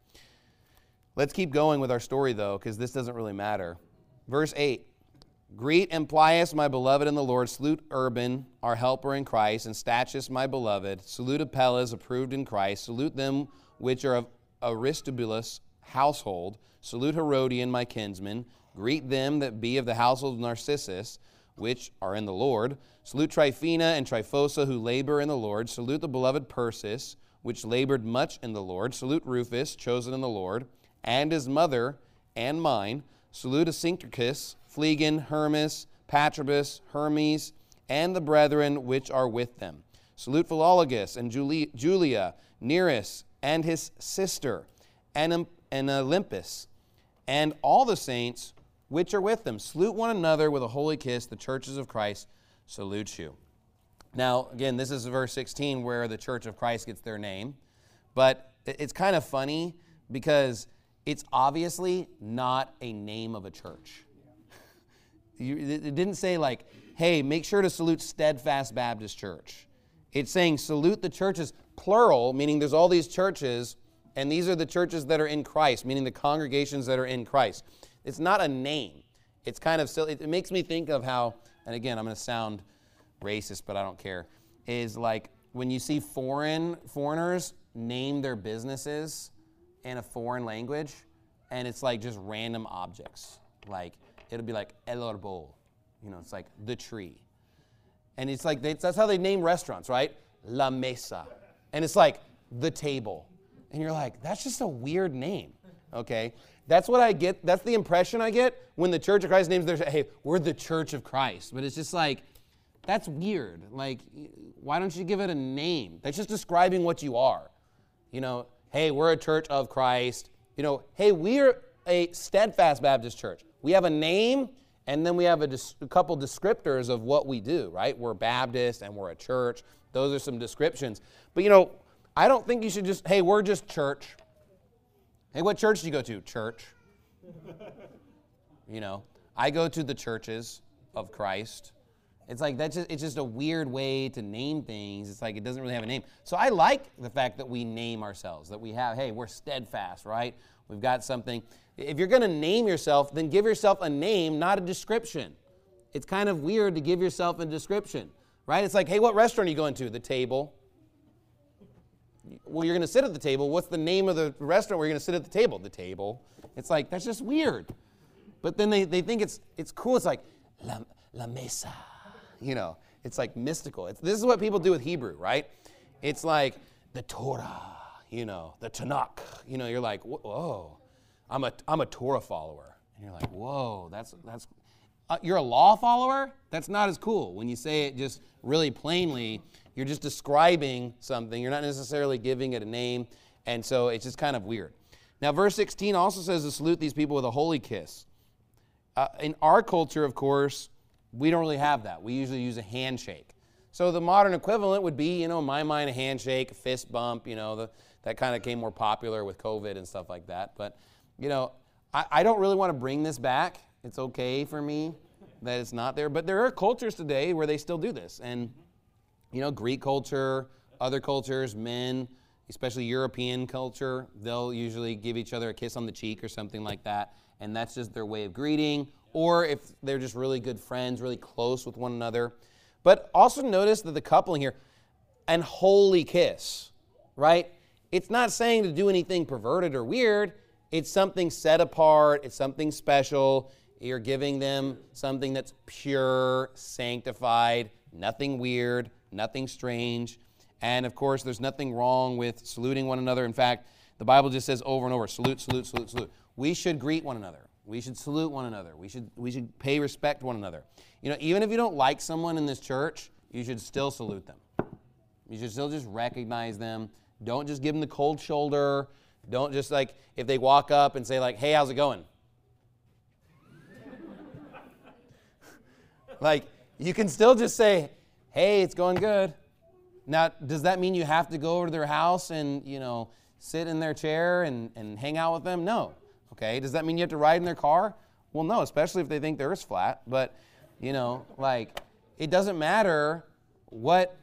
Let's keep going with our story, though, because this doesn't really matter. Verse 8. Greet Amplias, my beloved in the Lord. Salute Urban, our helper in Christ, and Stachys, my beloved. Salute Apelles, approved in Christ. Salute them which are of Aristobulus' household. Salute Herodian, my kinsman. Greet them that be of the household of Narcissus, which are in the Lord. Salute Tryphena and Tryphosa, who labor in the Lord. Salute the beloved Persis, which labored much in the Lord. Salute Rufus, chosen in the Lord, and his mother and mine. Salute Asyncritus, Phlegon, Hermas, Patrobas, Hermes, and the brethren which are with them. Salute Philologus and Julia, Nereus, and his sister, and Olympus, and all the saints which are with them. Salute one another with a holy kiss. The churches of Christ salute you. Now, again, this is verse 16 where the Church of Christ gets their name. But it's kind of funny because it's obviously not a name of a church. It didn't say like, hey, make sure to salute Steadfast Baptist Church. It's saying salute the churches, plural, meaning there's all these churches, and these are the churches that are in Christ, meaning the congregations that are in Christ. It's not a name. It's kind of silly. It makes me think of how, and again, I'm going to sound racist, but I don't care, is like when you see foreigners name their businesses in a foreign language, and it's like just random objects. Like, it'll be like El Arbol. It's like the tree. And it's like, that's how they name restaurants, right? La Mesa. And it's like the table. And you're like, that's just a weird name, okay? That's what I get. That's the impression I get when the Church of Christ names their, hey, we're the Church of Christ. But it's just like, that's weird. Like, why don't you give it a name? That's just describing what you are. Hey, we're a Church of Christ. Hey, we're a Steadfast Baptist Church. We have a name, and then we have a couple descriptors of what we do, right? We're Baptist, and we're a church. Those are some descriptions. But, I don't think you should just, hey, we're just church. Hey, what church do you go to? Church. I go to the churches of Christ. It's like it's just a weird way to name things. It's like it doesn't really have a name. So I like the fact that we name ourselves, that we have, hey, we're Steadfast, right? We've got something. If you're going to name yourself, then give yourself a name, not a description. It's kind of weird to give yourself a description, right? It's like, hey, what restaurant are you going to? The Table. Well, you're going to sit at the table. What's the name of the restaurant where you're going to sit at the table? The Table. It's like, that's just weird. But then they think it's cool. It's like, La Mesa. It's like mystical. This is what people do with Hebrew, right? It's like the Torah, the Tanakh. You're like, whoa, I'm a Torah follower. And you're like, whoa, that's you're a law follower? That's not as cool. When you say it just really plainly, you're just describing something. You're not necessarily giving it a name. And so it's just kind of weird. Now, verse 16 also says to salute these people with a holy kiss. In our culture, of course, we don't really have that. We usually use a handshake. So the modern equivalent would be, in my mind, a handshake, a fist bump, that kind of became more popular with COVID and stuff like that. But, I don't really want to bring this back. It's okay for me that it's not there. But there are cultures today where they still do this. And, Greek culture, other cultures, men, especially European culture, they'll usually give each other a kiss on the cheek or something like that. And that's just their way of greeting. Or if they're just really good friends, really close with one another. But also notice that the coupling here, and holy kiss, right? It's not saying to do anything perverted or weird. It's something set apart. It's something special. You're giving them something that's pure, sanctified, nothing weird, nothing strange. And of course, there's nothing wrong with saluting one another. In fact, the Bible just says over and over, salute, salute, salute, salute. We should greet one another. We should salute one another. We should pay respect to one another. Even if you don't like someone in this church, you should still salute them. You should still just recognize them. Don't just give them the cold shoulder. Don't just if they walk up and say hey, how's it going? You can still just say, hey, it's going good. Now, does that mean you have to go over to their house and, sit in their chair and hang out with them? No. Okay. Does that mean you have to ride in their car? Well, no, especially if they think theirs is flat. But, it doesn't matter what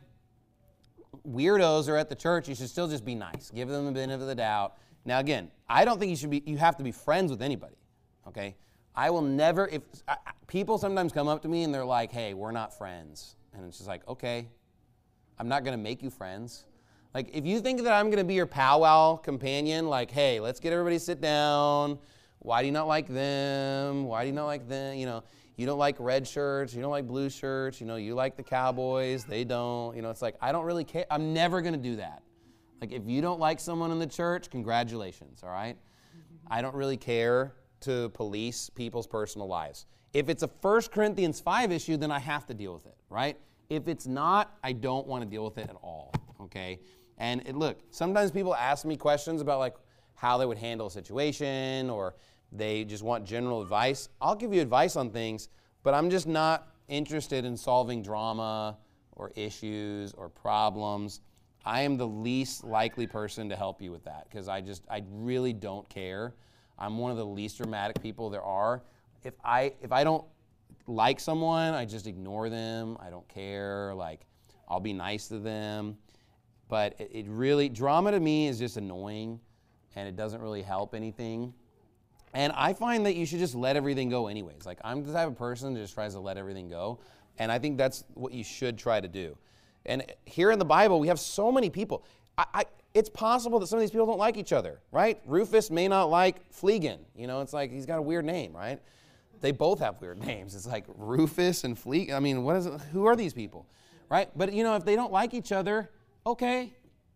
weirdos are at the church. You should still just be nice. Give them the benefit of the doubt. Now, again, I don't think you have to be friends with anybody. Okay. I will never, people sometimes come up to me and they're like, hey, we're not friends. And it's just okay, I'm not going to make you friends. If you think that I'm going to be your powwow companion, hey, let's get everybody sit down. Why do you not like them? Why do you not like them? You don't like red shirts. You don't like blue shirts. You like the Cowboys. They don't. It's I don't really care. I'm never going to do that. If you don't like someone in the church, congratulations, all right? I don't really care to police people's personal lives. If it's a 1 Corinthians 5 issue, then I have to deal with it, right? If it's not, I don't want to deal with it at all, okay? And look, sometimes people ask me questions about how they would handle a situation, or they just want general advice. I'll give you advice on things, but I'm just not interested in solving drama or issues or problems. I am the least likely person to help you with that because I really don't care. I'm one of the least dramatic people there are. If I don't like someone, I just ignore them. I don't care. I'll be nice to them. But it really, drama to me is just annoying, and it doesn't really help anything. And I find that you should just let everything go anyways. I'm the type of person that just tries to let everything go, and I think that's what you should try to do. And here in the Bible, we have so many people. It's possible that some of these people don't like each other, right? Rufus may not like Fleegan. It's he's got a weird name, right? They both have weird names. It's Rufus and Fleegan. I mean, what is it? Who are these people, right? But, if they don't like each other, okay,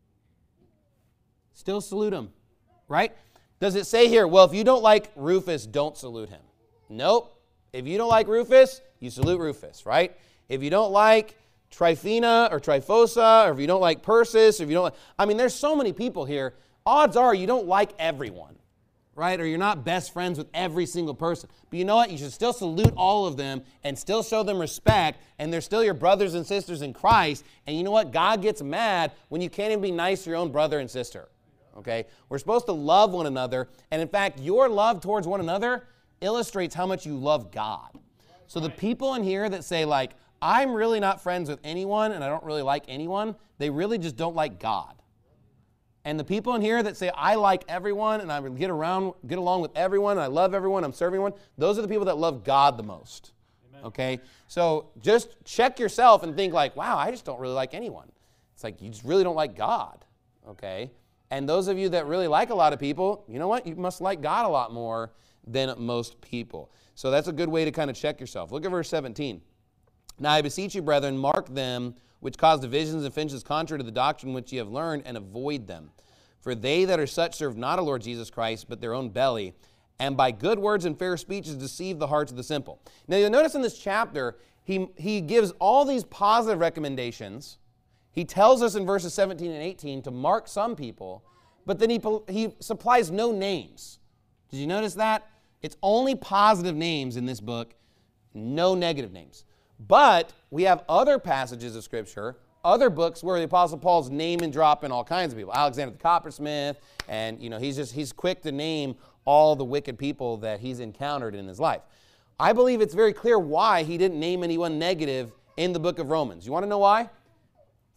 still salute them, right? Does it say here, well, if you don't like Rufus, don't salute him? Nope. If you don't like Rufus, you salute Rufus, right? If you don't like Tryphena or Tryphosa, or if you don't like Persis, or if you don't like, there's so many people here. Odds are you don't like everyone, right? Or you're not best friends with every single person. But you know what? You should still salute all of them and still show them respect, and they're still your brothers and sisters in Christ. And you know what? God gets mad when you can't even be nice to your own brother and sister, okay? We're supposed to love one another, and in fact, your love towards one another illustrates how much you love God. So the people in here that say I'm really not friends with anyone and I don't really like anyone, they really just don't like God. And the people in here that say, I like everyone and I get along with everyone and I love everyone, I'm serving everyone, those are the people that love God the most. Amen. Okay? So just check yourself and think wow, I just don't really like anyone. It's you just really don't like God. Okay? And those of you that really like a lot of people, you know what? You must like God a lot more than most people. So that's a good way to kind of check yourself. Look at verse 17. Now I beseech you, brethren, mark them which cause divisions and offenses contrary to the doctrine which ye have learned, and avoid them. For they that are such serve not our Lord Jesus Christ, but their own belly, and by good words and fair speeches deceive the hearts of the simple. Now you'll notice in this chapter, he gives all these positive recommendations. He tells us in verses 17 and 18 to mark some people, but then he supplies no names. Did you notice that? It's only positive names in this book, no negative names. But we have other passages of Scripture, other books where the Apostle Paul's name and dropping all kinds of people. Alexander the coppersmith, and he's quick to name all the wicked people that he's encountered in his life. I believe it's very clear why he didn't name anyone negative in the book of Romans. You want to know why?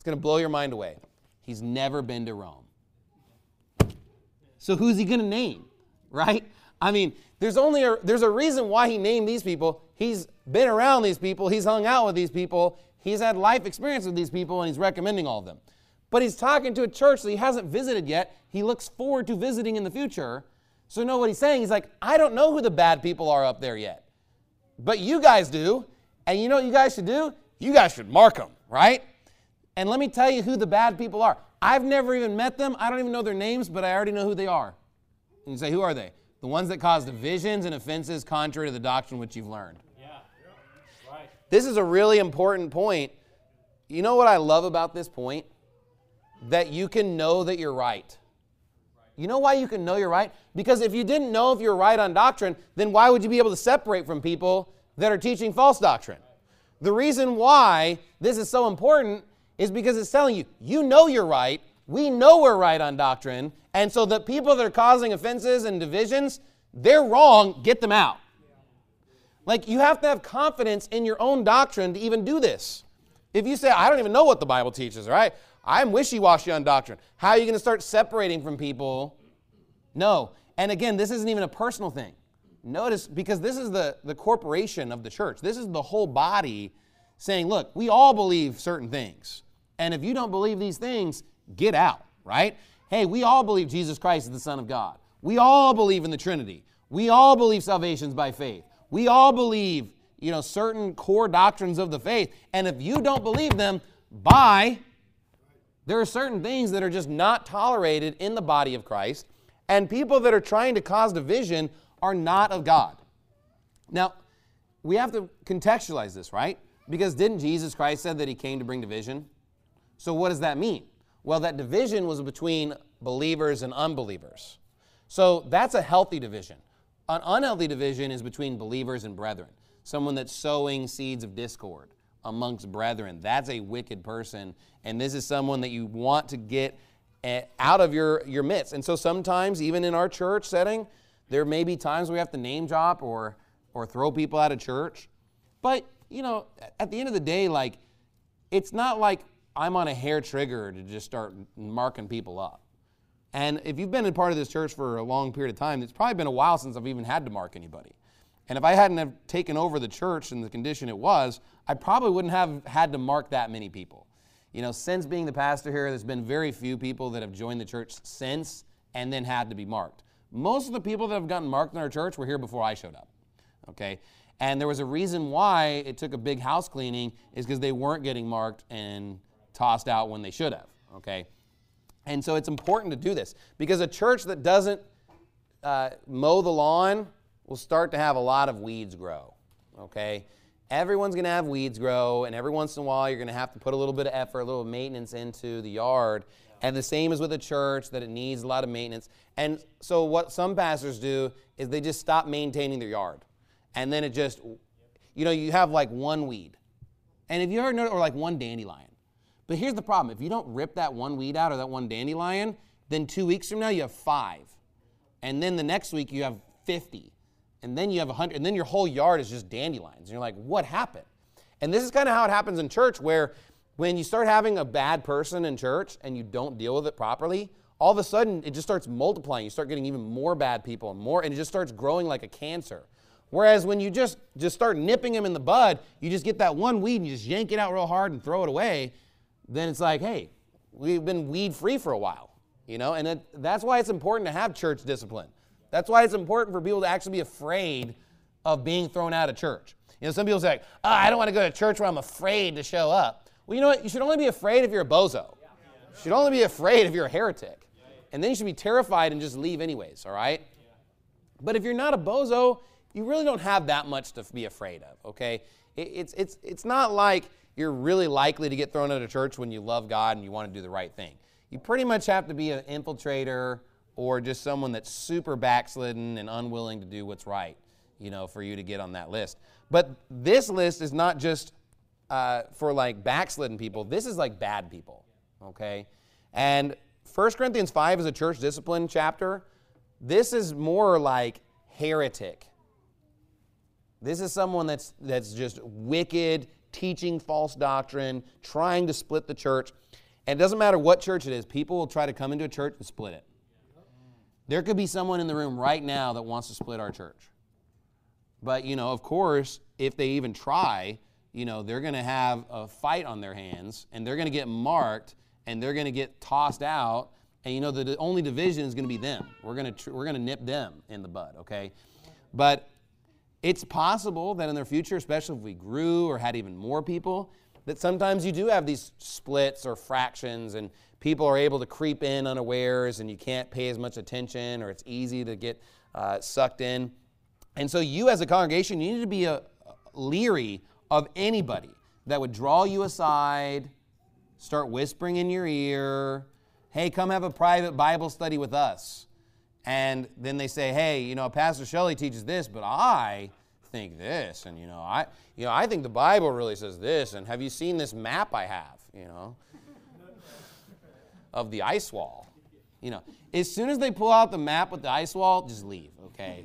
going to blow your mind away. He's never been to Rome. So who's he going to name, right? I mean, there's a reason why he named these people. He's been around these people. He's hung out with these people. He's had life experience with these people, and he's recommending all of them. But he's talking to a church that he hasn't visited yet. He looks forward to visiting in the future. So you know what he's saying? He's like, I don't know who the bad people are up there yet. But you guys do. And you know what you guys should do? You guys should mark them, right? And let me tell you who the bad people are. I've never even met them. I don't even know their names, but I already know who they are. And you say, who are they? The ones that cause divisions and offenses contrary to the doctrine which you've learned. Yeah, right. This is a really important point. You know what I love about this point? That you can know that you're right. You know why you can know you're right? Because if you didn't know if you're right on doctrine, then why would you be able to separate from people that are teaching false doctrine? The reason why this is so important is because it's telling you, you know you're right, we know we're right on doctrine, and so the people that are causing offenses and divisions, they're wrong, get them out. Like, you have to have confidence in your own doctrine to even do this. If you say, I don't even know what the Bible teaches, right? I'm wishy-washy on doctrine. How are you going to start separating from people? No. And again, this isn't even a personal thing. Notice, because this is the corporation of the church. This is the whole body saying, look, we all believe certain things. And if you don't believe these things, get out, right? Hey, we all believe Jesus Christ is the Son of God. We all believe in the Trinity. We all believe salvation's by faith. We all believe, certain core doctrines of the faith. And if you don't believe them, there are certain things that are just not tolerated in the body of Christ. And people that are trying to cause division are not of God. Now, we have to contextualize this, right? Because didn't Jesus Christ say that he came to bring division? So what does that mean? Well, that division was between believers and unbelievers. So that's a healthy division. An unhealthy division is between believers and brethren. Someone that's sowing seeds of discord amongst brethren. That's a wicked person. And this is someone that you want to get out of your midst. And so sometimes, even in our church setting, there may be times we have to name drop or throw people out of church. But, at the end of the day, it's not like I'm on a hair trigger to just start marking people up. And if you've been a part of this church for a long period of time, it's probably been a while since I've even had to mark anybody. And if I hadn't have taken over the church in the condition it was, I probably wouldn't have had to mark that many people. Since being the pastor here, there's been very few people that have joined the church since and then had to be marked. Most of the people that have gotten marked in our church were here before I showed up, okay? And there was a reason why it took a big house cleaning is because they weren't getting marked and tossed out when they should have, okay? And so it's important to do this because a church that doesn't mow the lawn will start to have a lot of weeds grow, okay? Everyone's going to have weeds grow, and every once in a while you're going to have to put a little bit of effort, a little maintenance into the yard. And the same is with a church, that it needs a lot of maintenance. And so what some pastors do is they just stop maintaining their yard. And then it just, you have like one weed. And if you ever notice, or like one dandelion. But here's the problem. If you don't rip that one weed out or that one dandelion, then 2 weeks from now you have 5. And then the next week you have 50. And then you have 100. And then your whole yard is just dandelions. And you're like, what happened? And this is kind of how it happens in church, where when you start having a bad person in church and you don't deal with it properly, all of a sudden it just starts multiplying. You start getting even more bad people and it just starts growing like a cancer. Whereas when you just start nipping them in the bud, you just get that one weed and you just yank it out real hard and throw it away, then it's like, hey, we've been weed-free for a while, and that's why it's important to have church discipline. That's why it's important for people to actually be afraid of being thrown out of church. Some people say, I don't want to go to church where I'm afraid to show up. Well, you know what? You should only be afraid if you're a bozo. You should only be afraid if you're a heretic. And then you should be terrified and just leave anyways, all right? But if you're not a bozo, you really don't have that much to be afraid of, okay? It's not like you're really likely to get thrown out of church when you love God and you want to do the right thing. You pretty much have to be an infiltrator or just someone that's super backslidden and unwilling to do what's right, for you to get on that list. But this list is not just for like backslidden people. This is like bad people, okay? And 1 Corinthians 5 is a church discipline chapter. This is more like heretic. This is someone that's just wicked, teaching false doctrine, trying to split the church. And it doesn't matter what church it is, people will try to come into a church and split it. There could be someone in the room right now that wants to split our church. But, of course, if they even try, they're going to have a fight on their hands, and they're going to get marked, and they're going to get tossed out, and the only division is going to be them. We're going to nip them in the bud, okay? But it's possible that in the future, especially if we grew or had even more people, that sometimes you do have these splits or fractions, and people are able to creep in unawares, and you can't pay as much attention, or it's easy to get sucked in. And so you as a congregation, you need to be leery of anybody that would draw you aside, start whispering in your ear, hey, come have a private Bible study with us. And then they say, hey, Pastor Shelley teaches this, but I think this, and I think the Bible really says this, and have you seen this map I have, of the ice wall? As soon as they pull out the map with the ice wall, just leave, okay?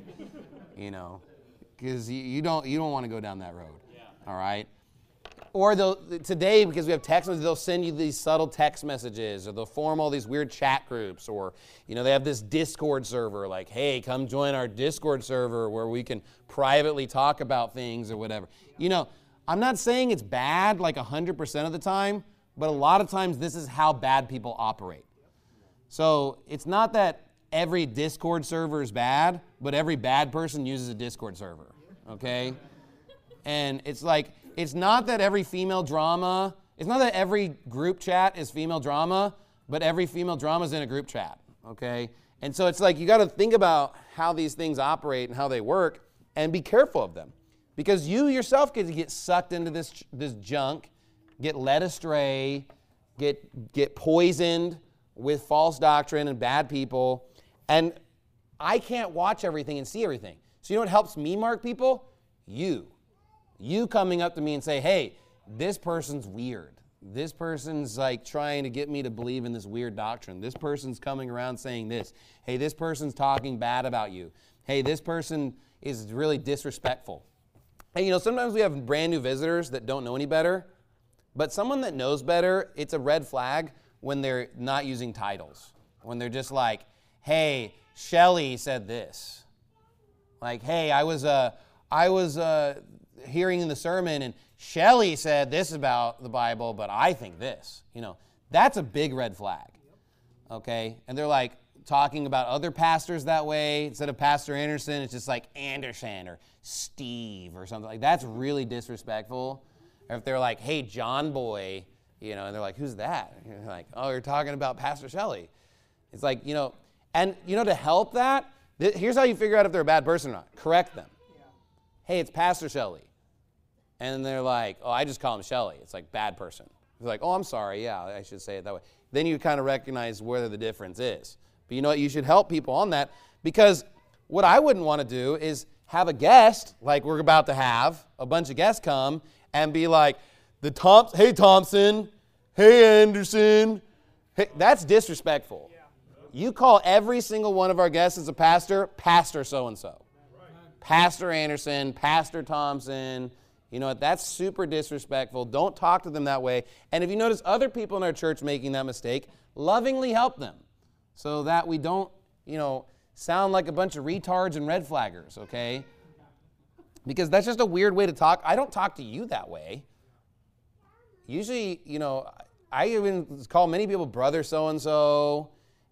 Because you don't want to go down that road. All right? Or today, because we have text messages, they'll send you these subtle text messages, or they'll form all these weird chat groups, or they have this Discord server, like, hey, come join our Discord server where we can privately talk about things or whatever. I'm not saying it's bad like 100% of the time, but a lot of times this is how bad people operate. So it's not that every Discord server is bad, but every bad person uses a Discord server, okay? And it's like, it's not that every female drama, it's not that every group chat is female drama, but every female drama is in a group chat, okay? And so it's like you got to think about how these things operate and how they work and be careful of them. Because you yourself get sucked into this junk, get led astray, get poisoned with false doctrine and bad people. And I can't watch everything and see everything. So you know what helps me mark people? You coming up to me and say, hey, this person's weird. This person's like trying to get me to believe in this weird doctrine. This person's coming around saying this. Hey, this person's talking bad about you. Hey, this person is really disrespectful. And sometimes we have brand new visitors that don't know any better. But someone that knows better, it's a red flag when they're not using titles. When they're just like, hey, Shelley said this. Like, hey, I was hearing in the sermon, and Shelley said this about the Bible, but I think this. That's a big red flag, okay? And they're like talking about other pastors that way. Instead of Pastor Anderson, it's just like Anderson or Steve or something. Like, that's really disrespectful. Or if they're like, hey, John Boy, and they're like, who's that? And you're like, oh, you're talking about Pastor Shelley. It's like, and to help that, here's how you figure out if they're a bad person or not. Correct them. Hey, it's Pastor Shelley. And they're like, oh, I just call him Shelley. It's like bad person. It's like, oh, I'm sorry. Yeah, I should say it that way. Then you kind of recognize where the difference is. But you know what? You should help people on that, because what I wouldn't want to do is have a guest, like we're about to have, a bunch of guests come and be like, hey, Thompson, hey, Anderson. Hey, that's disrespectful. You call every single one of our guests as a pastor, Pastor so-and-so. Pastor Anderson, Pastor Thompson. That's super disrespectful. Don't talk to them that way. And if you notice other people in our church making that mistake, lovingly help them so that we don't, sound like a bunch of retards and red flaggers, okay? Because that's just a weird way to talk. I don't talk to you that way. Usually, I even call many people brother so-and-so,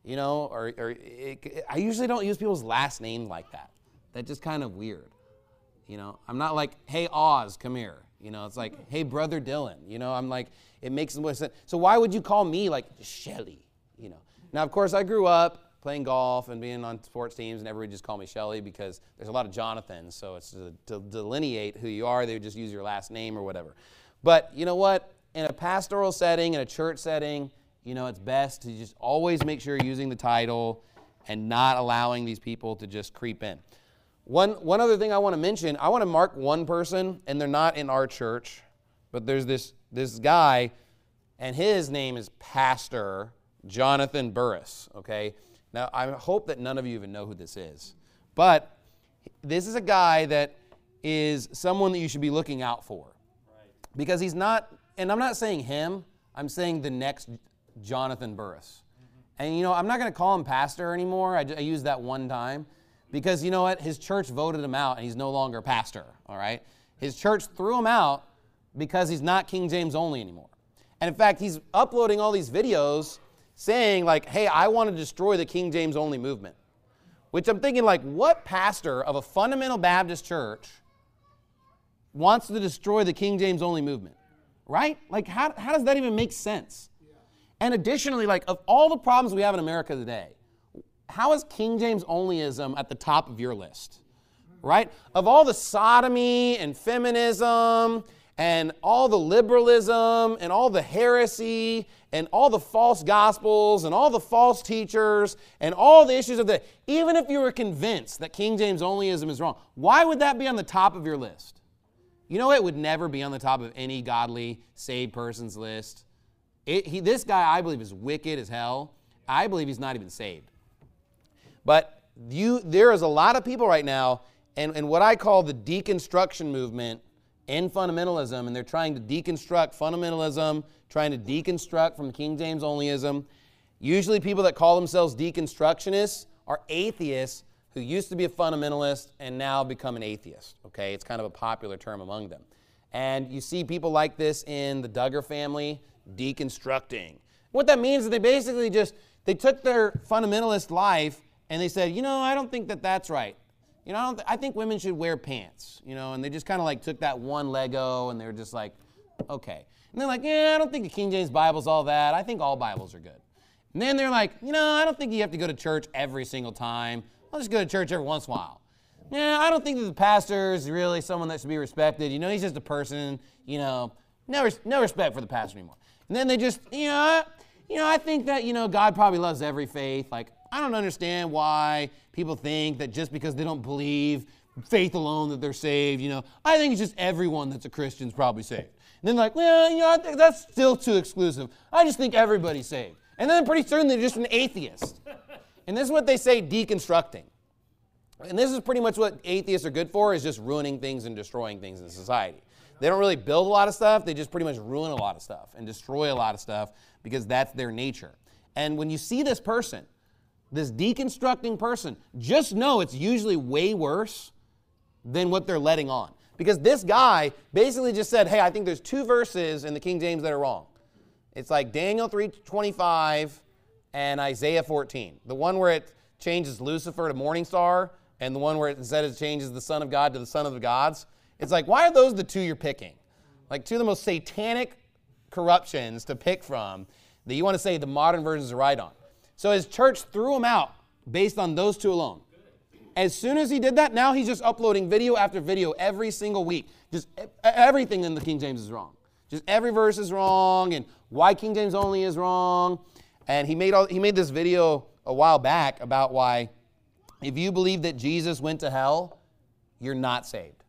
I usually don't use people's last name like that. That's just kind of weird. I'm not like, hey, Oz, come here. It's like, hey, brother Dylan. I'm like, it makes more sense. So why would you call me like Shelley? Now, of course, I grew up playing golf and being on sports teams, and everybody just called me Shelley because there's a lot of Jonathans. So it's to delineate who you are, they would just use your last name or whatever. But you know what? In a pastoral setting, in a church setting, it's best to just always make sure you're using the title and not allowing these people to just creep in. One other thing I want to mention, I want to mark one person, and they're not in our church, but there's this guy, and his name is Pastor Jonathan Burris, okay? Now, I hope that none of you even know who this is, but this is a guy that is someone that you should be looking out for. Because he's not, and I'm not saying him, I'm saying the next Jonathan Burris. And I'm not going to call him pastor anymore. I used that one time. Because you know what? His church voted him out and he's no longer a pastor, all right? His church threw him out because he's not King James only anymore. And in fact, he's uploading all these videos saying like, hey, I want to destroy the King James only movement. Which I'm thinking like, what pastor of a fundamental Baptist church wants to destroy the King James only movement, right? Like how does that even make sense? And additionally, like of all the problems we have in America today, how is King James onlyism at the top of your list, right? Of all the sodomy and feminism and all the liberalism and all the heresy and all the false gospels and all the false teachers and all the issues of the, even if you were convinced that King James onlyism is wrong, why would that be on the top of your list? It would never be on the top of any godly, saved person's list. This guy, I believe, is wicked as hell. I believe he's not even saved. But there is a lot of people right now, and what I call the deconstruction movement in fundamentalism, and they're trying to deconstruct fundamentalism, trying to deconstruct from King James onlyism. Usually people that call themselves deconstructionists are atheists who used to be a fundamentalist and now become an atheist, okay? It's kind of a popular term among them. And you see people like this in the Duggar family, deconstructing. What that means is they basically they took their fundamentalist life and they said, I don't think that that's right. I think women should wear pants, and they just kind of like took that one Lego and they were just like, okay. And they're like, I don't think the King James Bible's all that. I think all Bibles are good. And then they're like, I don't think you have to go to church every single time. I'll just go to church every once in a while. I don't think that the pastor is really someone that should be respected. He's just a person, no respect for the pastor anymore. And then they just, I think that, God probably loves every faith. Like, I don't understand why people think that just because they don't believe faith alone that they're saved, I think it's just everyone that's a Christian is probably saved. And then like, I think that's still too exclusive. I just think everybody's saved. And then pretty soon they're just an atheist. And this is what they say deconstructing. And this is pretty much what atheists are good for, is just ruining things and destroying things in society. They don't really build a lot of stuff. They just pretty much ruin a lot of stuff and destroy a lot of stuff because that's their nature. And when you see this person, this deconstructing person, just know it's usually way worse than what they're letting on. Because this guy basically just said, hey, I think there's two verses in the King James that are wrong. It's like Daniel 3:25 and Isaiah 14. The one where it changes Lucifer to morning star and the one where it said it changes the Son of God to the Son of the Gods. It's like, why are those the two you're picking? Like two of the most satanic corruptions to pick from that you want to say the modern versions are right on. So his church threw him out based on those two alone. As soon as he did that, now he's just uploading video after video every single week. Just everything in the King James is wrong. Just every verse is wrong, and why King James only is wrong. And he made this video a while back about why if you believe that Jesus went to hell, you're not saved.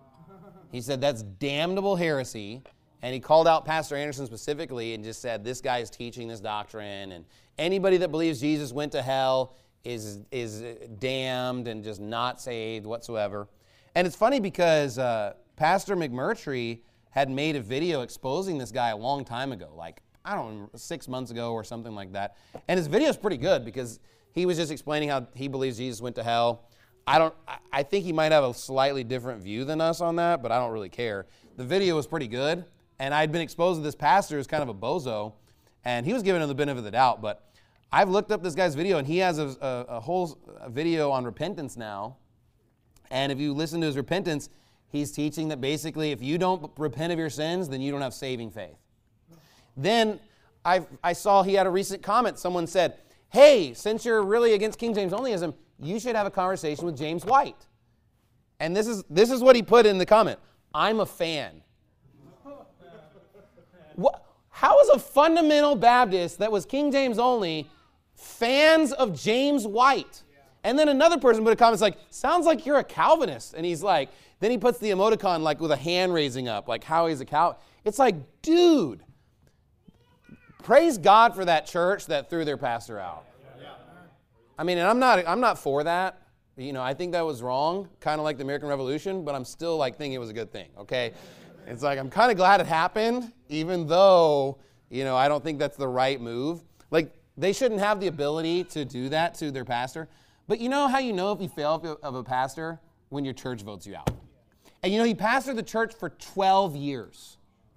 He said that's damnable heresy. And he called out Pastor Anderson specifically and just said, this guy is teaching this doctrine, and anybody that believes Jesus went to hell is damned and just not saved whatsoever. And it's funny because Pastor McMurtry had made a video exposing this guy a long time ago, like, 6 months ago or something like that. And his video is pretty good because he was just explaining how he believes Jesus went to hell. I think he might have a slightly different view than us on that, but I don't really care. The video was pretty good. And I'd been exposed to this pastor who's kind of a bozo, and he was giving him the benefit of the doubt. But I've looked up this guy's video, and he has a whole video on repentance now. And if you listen to his repentance, he's teaching that basically if you don't repent of your sins, then you don't have saving faith. Then I saw he had a recent comment. Someone said, hey, since you're really against King James onlyism, you should have a conversation with James White. And this is what he put in the comment. I'm a fan. How is a fundamental Baptist that was King James only fans of James White? And then another person put a comment like, sounds like you're a Calvinist. And he's like, then he puts the emoticon like with a hand raising up, like how he's a Calvinist. It's like, dude, praise God for that church that threw their pastor out. I mean, and I'm not for that. I think that was wrong, kind of like the American Revolution, but I'm still like thinking it was a good thing, okay? It's like, I'm kind of glad it happened, even though, I don't think that's the right move. Like, they shouldn't have the ability to do that to their pastor. But you know how you know if you fail of a pastor? When your church votes you out. And he pastored the church for 12 years.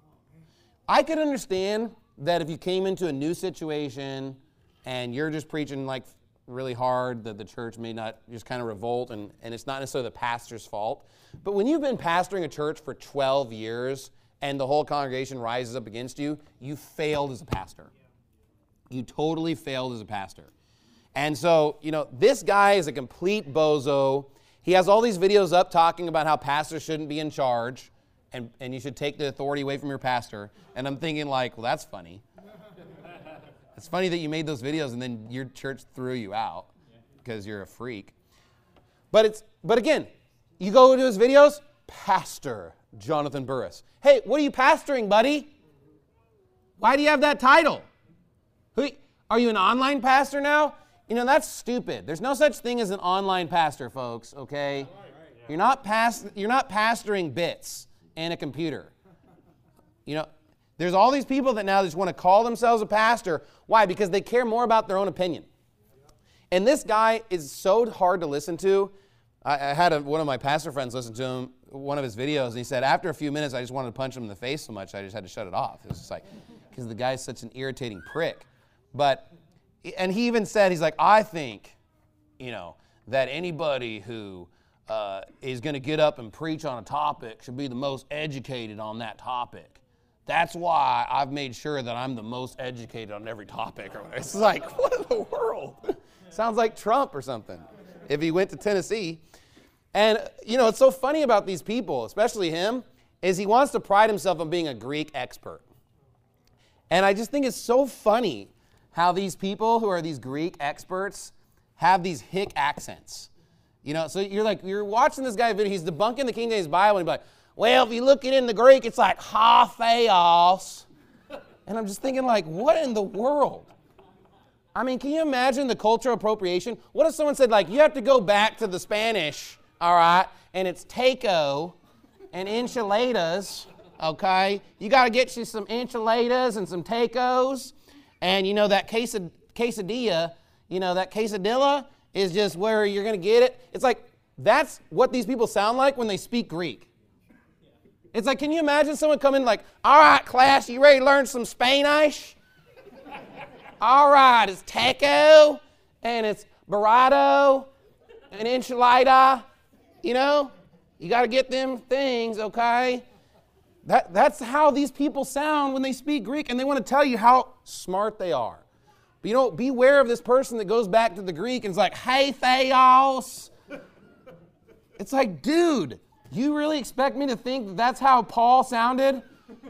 I could understand that if you came into a new situation and you're just preaching like really hard, that the church may not just kind of revolt, and it's not necessarily the pastor's fault. But when you've been pastoring a church for 12 years and the whole congregation rises up against you, you failed as a pastor. You totally failed as a pastor. And so, this guy is a complete bozo. He has all these videos up talking about how pastors shouldn't be in charge and you should take the authority away from your pastor. And I'm thinking like, well, that's funny. It's funny that you made those videos and then your church threw you out because you're a freak. But again, you go to his videos, Pastor Jonathan Burris. Hey, what are you pastoring, buddy? Why do you have that title? Are you an online pastor now? That's stupid. There's no such thing as an online pastor, folks, okay? You're not pastoring bits and a computer. There's all these people that now just want to call themselves a pastor. Why? Because they care more about their own opinion. And this guy is so hard to listen to. I had one of my pastor friends listen to him, one of his videos, and he said, after a few minutes, I just wanted to punch him in the face so much, I just had to shut it off. It was just like, because the guy's such an irritating prick. And he even said, he's like, I think, that anybody who is going to get up and preach on a topic should be the most educated on that topic. That's why I've made sure that I'm the most educated on every topic. It's like, what in the world? Sounds like Trump or something, if he went to Tennessee. And, it's so funny about these people, especially him, is he wants to pride himself on being a Greek expert. And I just think it's so funny how these people who are these Greek experts have these hick accents. So you're watching this guy video, he's debunking the King James Bible, and he's like, well, if you look it in the Greek, it's like ha theos. And I'm just thinking like, what in the world? I mean, can you imagine the cultural appropriation? What if someone said like, you have to go back to the Spanish, all right, and it's taco and enchiladas, okay? You got to get you some enchiladas and some tacos. And that quesadilla, that quesadilla is just where you're going to get it. It's like, that's what these people sound like when they speak Greek. It's like, can you imagine someone coming like, all right, class, you ready to learn some Spanish? All right, it's taco, and it's burrito, and enchilada, you got to get them things, okay? That's how these people sound when they speak Greek, and they want to tell you how smart they are. But beware of this person that goes back to the Greek and is like, hey, theos. It's like, dude, you really expect me to think that that's how Paul sounded?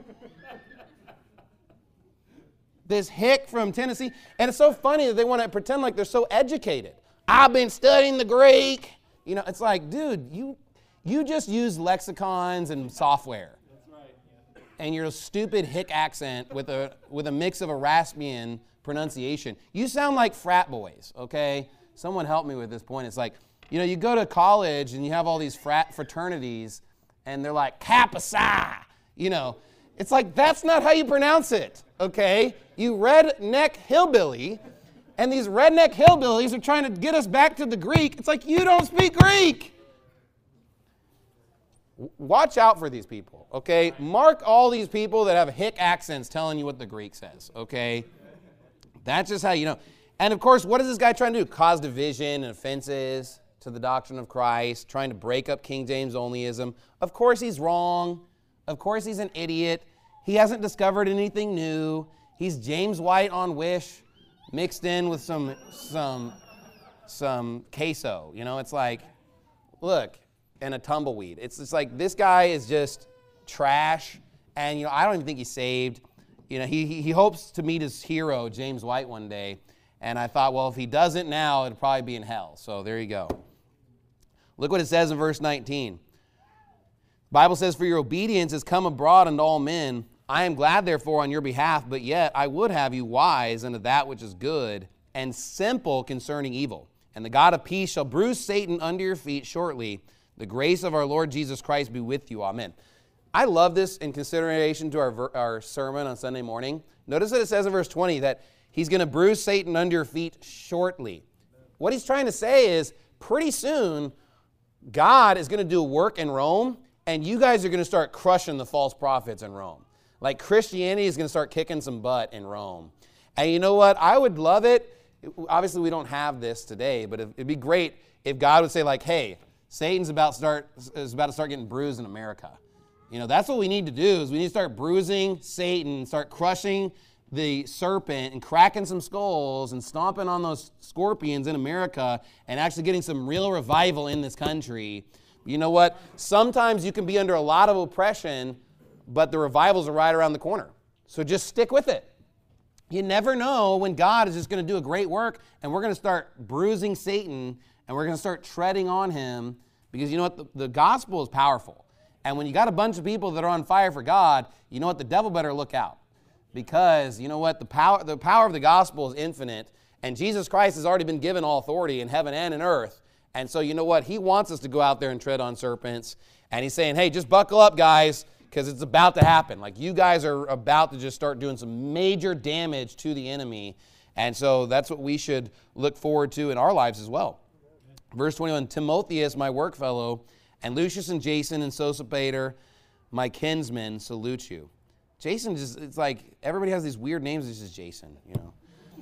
This hick from Tennessee. And it's so funny that they want to pretend like they're so educated. I've been studying the Greek. It's like, dude, you just use lexicons and software. And your stupid hick accent with a mix of a Raspian pronunciation. You sound like frat boys, okay? Someone help me with this point. It's like, you go to college and you have all these fraternities and they're like, Kappa Psi, It's like, that's not how you pronounce it, okay? You redneck hillbilly, and these redneck hillbillies are trying to get us back to the Greek. It's like, you don't speak Greek. Watch out for these people, okay? Mark all these people that have hick accents telling you what the Greek says, okay? That's just how you know. And of course, what is this guy trying to do? Cause division and offenses to the doctrine of Christ, trying to break up King James onlyism. Of course he's wrong. Of course he's an idiot. He hasn't discovered anything new. He's James White on Wish mixed in with some queso. It's like, look, and a tumbleweed. It's just like, this guy is just trash. And, I don't even think he's saved. He hopes to meet his hero, James White, one day. And I thought, well, if he doesn't now, it'll probably be in hell. So there you go. Look what it says in verse 19. The Bible says, for your obedience has come abroad unto all men. I am glad, therefore, on your behalf, but yet I would have you wise unto that which is good, and simple concerning evil. And the God of peace shall bruise Satan under your feet shortly. The grace of our Lord Jesus Christ be with you. Amen. I love this in consideration to our sermon on Sunday morning. Notice that it says in verse 20 that he's going to bruise Satan under your feet shortly. What he's trying to say is pretty soon God is going to do a work in Rome, and you guys are going to start crushing the false prophets in Rome. Like Christianity is going to start kicking some butt in Rome. And you know what? I would love it. Obviously, we don't have this today, but it'd be great if God would say like, hey, Satan's about to start getting bruised in America. You know, that's what we need to do is we need to start bruising Satan, start crushing the serpent and cracking some skulls and stomping on those scorpions in America and actually getting some real revival in this country. You know what? Sometimes you can be under a lot of oppression, but the revivals are right around the corner. So just stick with it. You never know when God is just going to do a great work and we're going to start bruising Satan and we're going to start treading on him because you know what? The gospel is powerful. And when you got a bunch of people that are on fire for God, you know what? The devil better look out. Because you know what? The power of the gospel is infinite. And Jesus Christ has already been given all authority in heaven and in earth. And so you know what? He wants us to go out there and tread on serpents. And he's saying, hey, just buckle up, guys, because it's about to happen. Like you guys are about to just start doing some major damage to the enemy. And so that's what we should look forward to in our lives as well. Verse 21, Timotheus, my workfellow, and Lucius and Jason and Sosipater, my kinsmen, salute you. Jason just, it's like everybody has these weird names. It's just Jason, you know.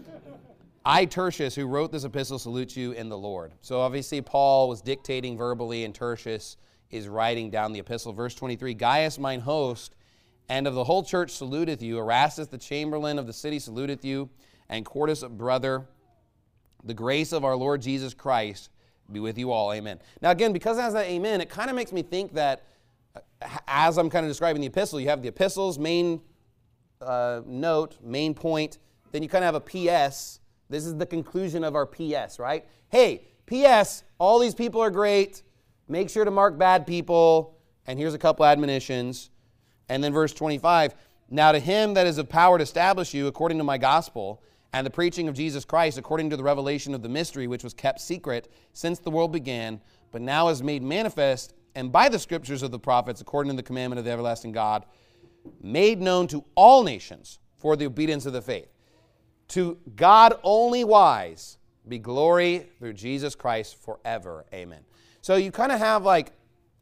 I, Tertius, who wrote this epistle, salute you in the Lord. So obviously Paul was dictating verbally and Tertius is writing down the epistle. Verse 23, Gaius, mine host, and of the whole church saluteth you. Erastus, the chamberlain of the city, saluteth you. And Quartus, a brother, the grace of our Lord Jesus Christ be with you all. Amen. Now again, because it has that amen, it kind of makes me think that as I'm kind of describing the epistle, you have the epistle's main note, main point, then you kind of have a P.S. This is the conclusion of our P.S., right? Hey, P.S., all these people are great. Make sure to mark bad people. And here's a couple admonitions. And then verse 25, now to him that is of power to establish you according to my gospel and the preaching of Jesus Christ according to the revelation of the mystery which was kept secret since the world began, but now is made manifest, and by the scriptures of the prophets, according to the commandment of the everlasting God, made known to all nations for the obedience of the faith. To God only wise be glory through Jesus Christ forever. Amen. So you kind of have like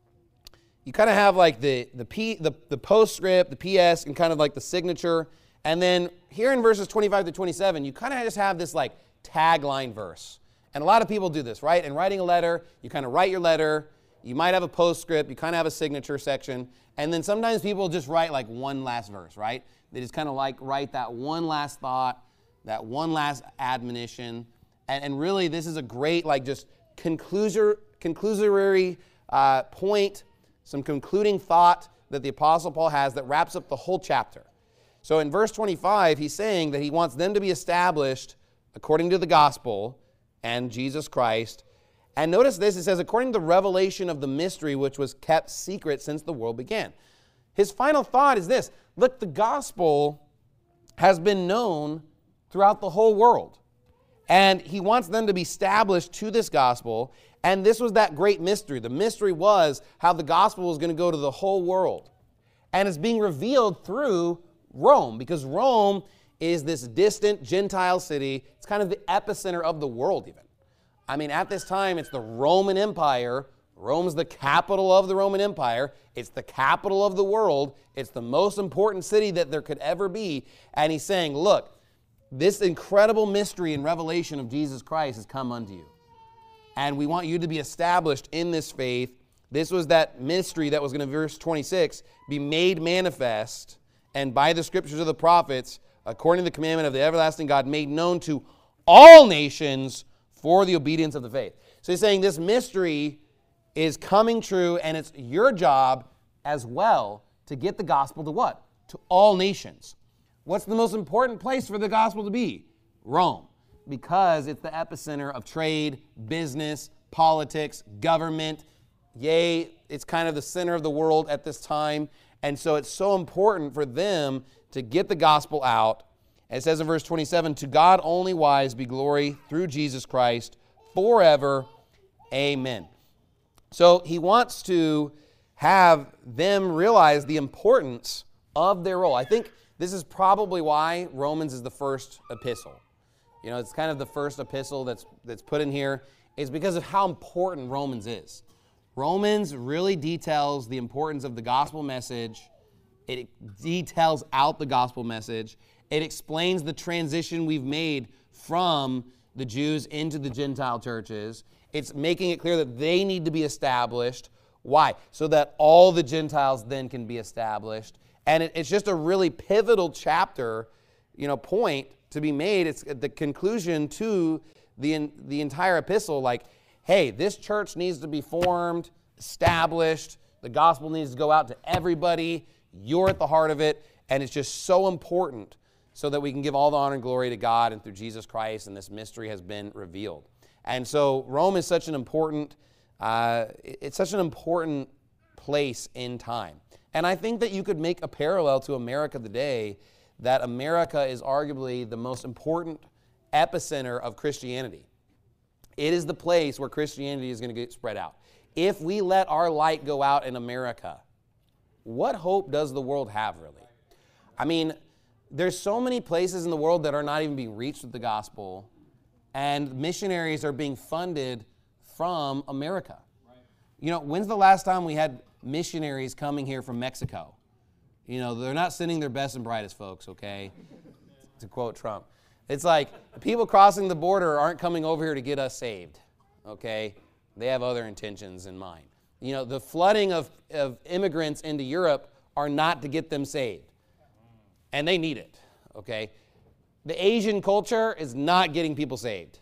the postscript, the PS, and kind of like the signature. And then here in verses 25 to 27, you kind of just have this like tagline verse. And a lot of people do this, right? In writing a letter, you kind of write your letter. You might have a postscript. You kind of have a signature section. And then sometimes people just write like one last verse, right? They just kind of like write that one last thought, that one last admonition. And really, this is a great like just conclusory point, some concluding thought that the Apostle Paul has that wraps up the whole chapter. So in verse 25, he's saying that he wants them to be established according to the gospel and Jesus Christ. And notice this, it says, according to the revelation of the mystery which was kept secret since the world began. His final thought is this, look, the gospel has been known throughout the whole world. And he wants them to be established to this gospel. And this was that great mystery. The mystery was how the gospel was going to go to the whole world. And it's being revealed through Rome, because Rome is this distant Gentile city. It's kind of the epicenter of the world even. I mean, at this time, it's the Roman Empire. Rome's the capital of the Roman Empire. It's the capital of the world. It's the most important city that there could ever be. And he's saying, look, this incredible mystery and revelation of Jesus Christ has come unto you. And we want you to be established in this faith. This was that mystery that was going to, verse 26, be made manifest, and by the scriptures of the prophets, according to the commandment of the everlasting God, made known to all nations for the obedience of the faith. So he's saying this mystery is coming true, and it's your job as well to get the gospel to what? To all nations. What's the most important place for the gospel to be? Rome. Because it's the epicenter of trade, business, politics, government. Yea, it's kind of the center of the world at this time. And so it's so important for them to get the gospel out. It says in verse 27, to God only wise be glory through Jesus Christ forever. Amen. So he wants to have them realize the importance of their role. I think this is probably why Romans is the first epistle. You know, it's kind of the first epistle that's put in here, is because of how important Romans is. Romans really details the importance of the gospel message. It details out the gospel message. It explains the transition we've made from the Jews into the Gentile churches. It's making it clear that they need to be established. Why? So that all the Gentiles then can be established. And it's just a really pivotal chapter, point to be made. It's the conclusion to the entire epistle, like, hey, this church needs to be formed, established. The gospel needs to go out to everybody. You're at the heart of it. And it's just so important so that we can give all the honor and glory to God and through Jesus Christ, and this mystery has been revealed. And so Rome is such an important, it's such an important place in time. And I think that you could make a parallel to America today, that America is arguably the most important epicenter of Christianity. It is the place where Christianity is going to get spread out. If we let our light go out in America, what hope does the world have, really? I mean, there's so many places in the world that are not even being reached with the gospel, and missionaries are being funded from America. When's the last time we had missionaries coming here from Mexico? They're not sending their best and brightest folks, okay? To quote Trump. It's like people crossing the border aren't coming over here to get us saved, okay? They have other intentions in mind. The flooding of immigrants into Europe are not to get them saved. And they need it, okay? The Asian culture is not getting people saved.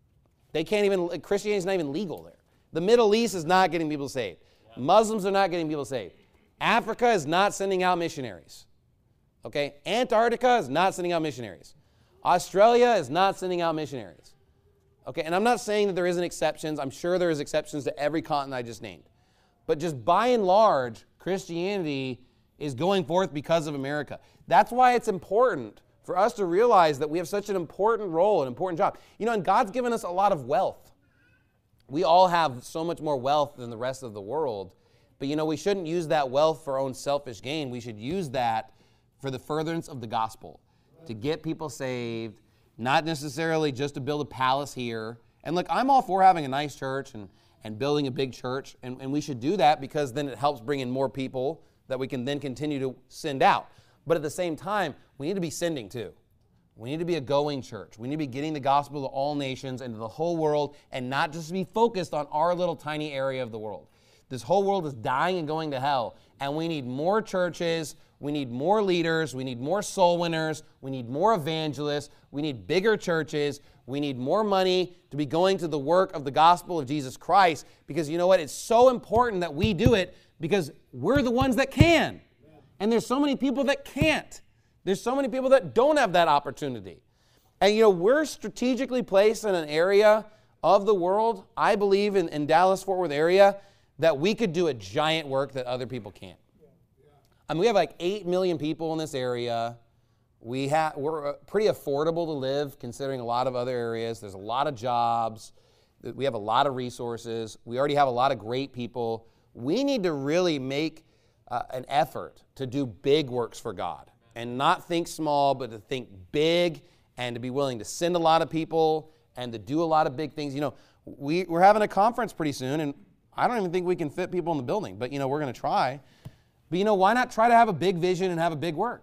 Christianity is not even legal there. The Middle East is not getting people saved. Muslims are not getting people saved. Africa is not sending out missionaries, okay? Antarctica is not sending out missionaries. Australia is not sending out missionaries, okay? And I'm not saying that there isn't exceptions. I'm sure there is exceptions to every continent I just named. But just by and large, Christianity is going forth because of America. That's why it's important for us to realize that we have such an important role, an important job. And God's given us a lot of wealth. We all have so much more wealth than the rest of the world. But, we shouldn't use that wealth for our own selfish gain. We should use that for the furtherance of the gospel, to get people saved, not necessarily just to build a palace here. And look, I'm all for having a nice church and building a big church, and we should do that because then it helps bring in more people that we can then continue to send out. But at the same time, we need to be sending too. We need to be a going church. We need to be getting the gospel to all nations and to the whole world, and not just be focused on our little tiny area of the world. This whole world is dying and going to hell, and we need more churches, we need more leaders, we need more soul winners, we need more evangelists, we need bigger churches, we need more money to be going to the work of the gospel of Jesus Christ, because you know what? It's so important that we do it because we're the ones that can. And there's so many people that can't. There's so many people that don't have that opportunity. And we're strategically placed in an area of the world, I believe in Dallas-Fort Worth area, that we could do a giant work that other people can't. I mean, we have like 8 million people in this area. We're pretty affordable to live considering a lot of other areas. There's a lot of jobs. We have a lot of resources. We already have a lot of great people. We need to really make an effort to do big works for God and not think small, but to think big and to be willing to send a lot of people and to do a lot of big things. We're having a conference pretty soon, and I don't even think we can fit people in the building, but we're going to try. But why not try to have a big vision and have a big work?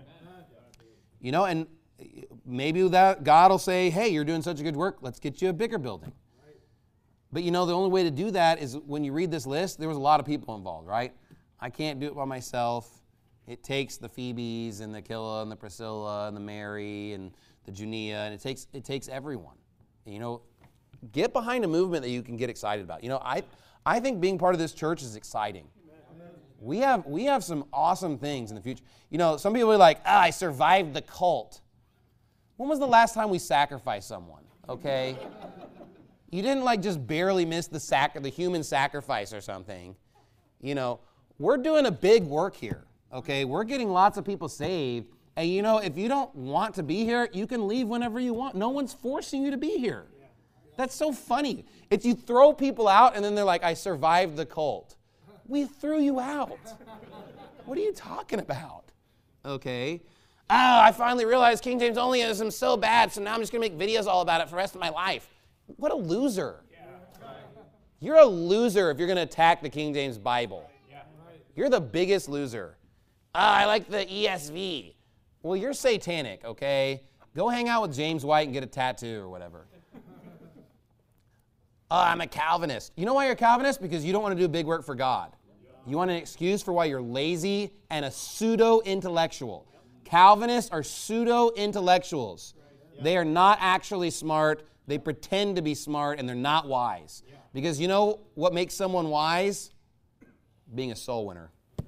And maybe that God will say, hey, you're doing such a good work, let's get you a bigger building. But the only way to do that is when you read this list, there was a lot of people involved, right? I can't do it by myself. It takes the Phoebes and the Aquila and the Priscilla and the Mary and the Junia, and it takes everyone. Get behind a movement that you can get excited about. I think being part of this church is exciting. We have some awesome things in the future. Some people are like, I survived the cult. When was the last time we sacrificed someone? Okay? You didn't just barely miss the human sacrifice or something. We're doing a big work here. Okay? We're getting lots of people saved. And if you don't want to be here, you can leave whenever you want. No one's forcing you to be here. That's so funny. It's you throw people out and then they're like, I survived the cult. We threw you out. What are you talking about? Okay. Oh, I finally realized King James Onlyism is so bad, so now I'm just going to make videos all about it for the rest of my life. What a loser. You're a loser if you're going to attack the King James Bible. You're the biggest loser. I like the ESV. Well, you're satanic, okay? Go hang out with James White and get a tattoo or whatever. I'm a Calvinist. You know why you're a Calvinist? Because you don't want to do big work for God. You want an excuse for why you're lazy and a pseudo-intellectual. Calvinists are pseudo-intellectuals. They are not actually smart. They pretend to be smart, and they're not wise. Because you know what makes someone wise? Being a soul winner.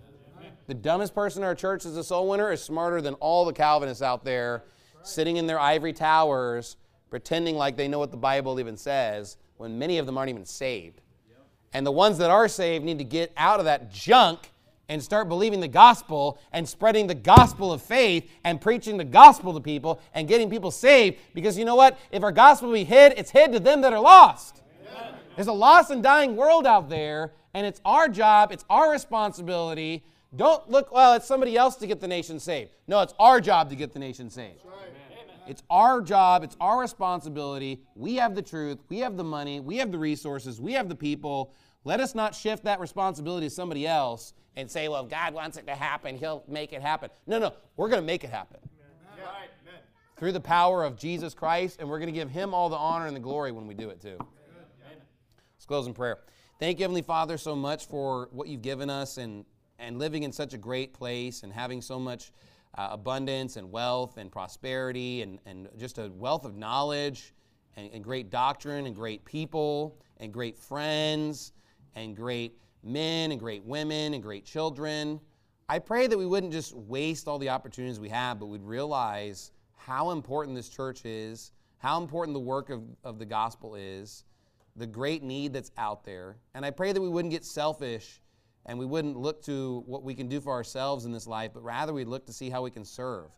The dumbest person in our church as a soul winner is smarter than all the Calvinists out there sitting in their ivory towers pretending like they know what the Bible even says when many of them aren't even saved. And the ones that are saved need to get out of that junk and start believing the gospel and spreading the gospel of faith and preaching the gospel to people and getting people saved. Because you know what? If our gospel be hid, it's hid to them that are lost. Amen. There's a lost and dying world out there, and it's our job, it's our responsibility. Don't look, well, it's somebody else to get the nation saved. No, it's our job to get the nation saved. It's our job, it's our responsibility. We have the truth, we have the money, we have the resources, we have the people. Let us not shift that responsibility to somebody else and say, well, if God wants it to happen, he'll make it happen. No, we're going to make it happen. Right. Through the power of Jesus Christ, and we're going to give him all the honor and the glory when we do it too. Let's close in prayer. Thank you, Heavenly Father, so much for what you've given us and living in such a great place and having so much abundance and wealth and prosperity and just a wealth of knowledge and great doctrine and great people and great friends and great men and great women and great children. I pray that we wouldn't just waste all the opportunities we have, but we'd realize how important this church is, how important the work of the gospel is, the great need that's out there. And I pray that we wouldn't get selfish and we wouldn't look to what we can do for ourselves in this life, but rather we'd look to see how we can serve.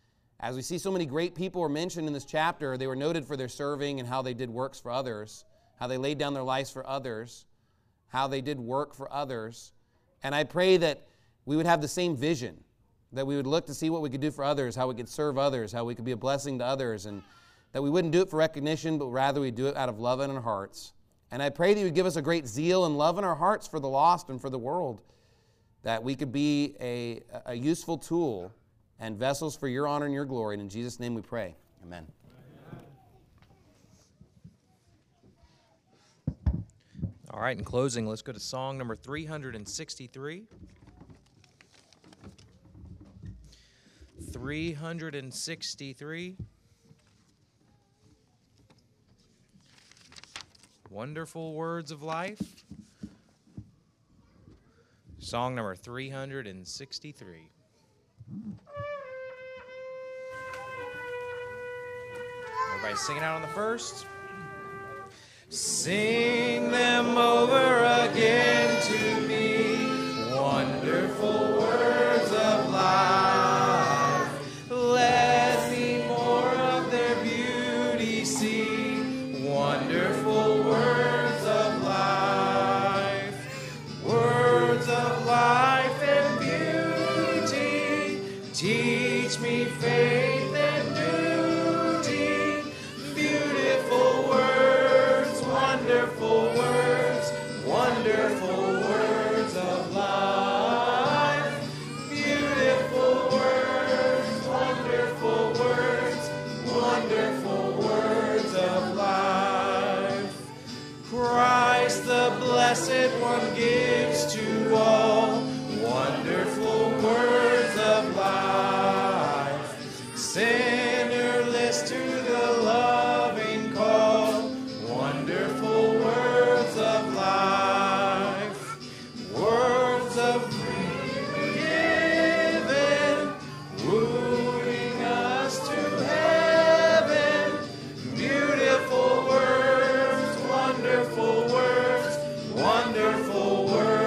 As we see so many great people are mentioned in this chapter, they were noted for their serving and how they did works for others, how they laid down their lives for others, how they did work for others. And I pray that we would have the same vision, that we would look to see what we could do for others, how we could serve others, how we could be a blessing to others, and that we wouldn't do it for recognition, but rather we'd do it out of love in our hearts. And I pray that you would give us a great zeal and love in our hearts for the lost and for the world, that we could be a useful tool and vessels for your honor and your glory. And in Jesus' name we pray. Amen. All right, in closing, let's go to song number 363. 363. Wonderful Words of Life. Song number 363. Everybody singing out on the first. Sing them over again to me, wonderful words of life. Let me more of their beauty see, wonderful words of life. Words of life and beauty, teach me faith and duty, beautiful words, wonderful words, wonderful words of life. Beautiful words, wonderful words, wonderful words of life. Christ the Blessed One gives to all wonderful words of life. Sinner, list to the loving call, wonderful words of life. Words of forgiven, wooing us to heaven. Beautiful words, wonderful words, wonderful words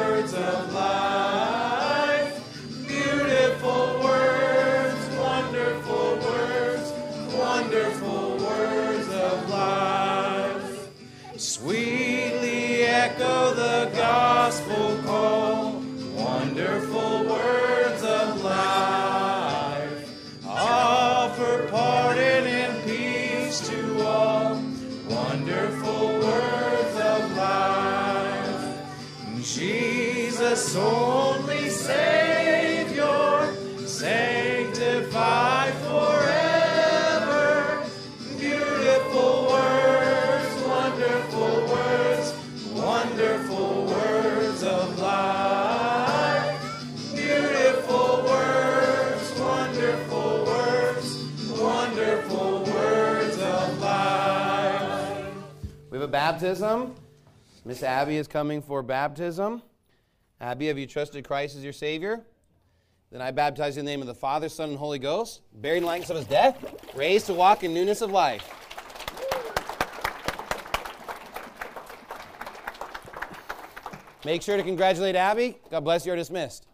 baptism. Miss Abby is coming for baptism. Abby, have you trusted Christ as your Savior? Then I baptize you in the name of the Father, Son, and Holy Ghost, buried in the likeness of his death, raised to walk in newness of life. Make sure to congratulate Abby. God bless you. You're dismissed.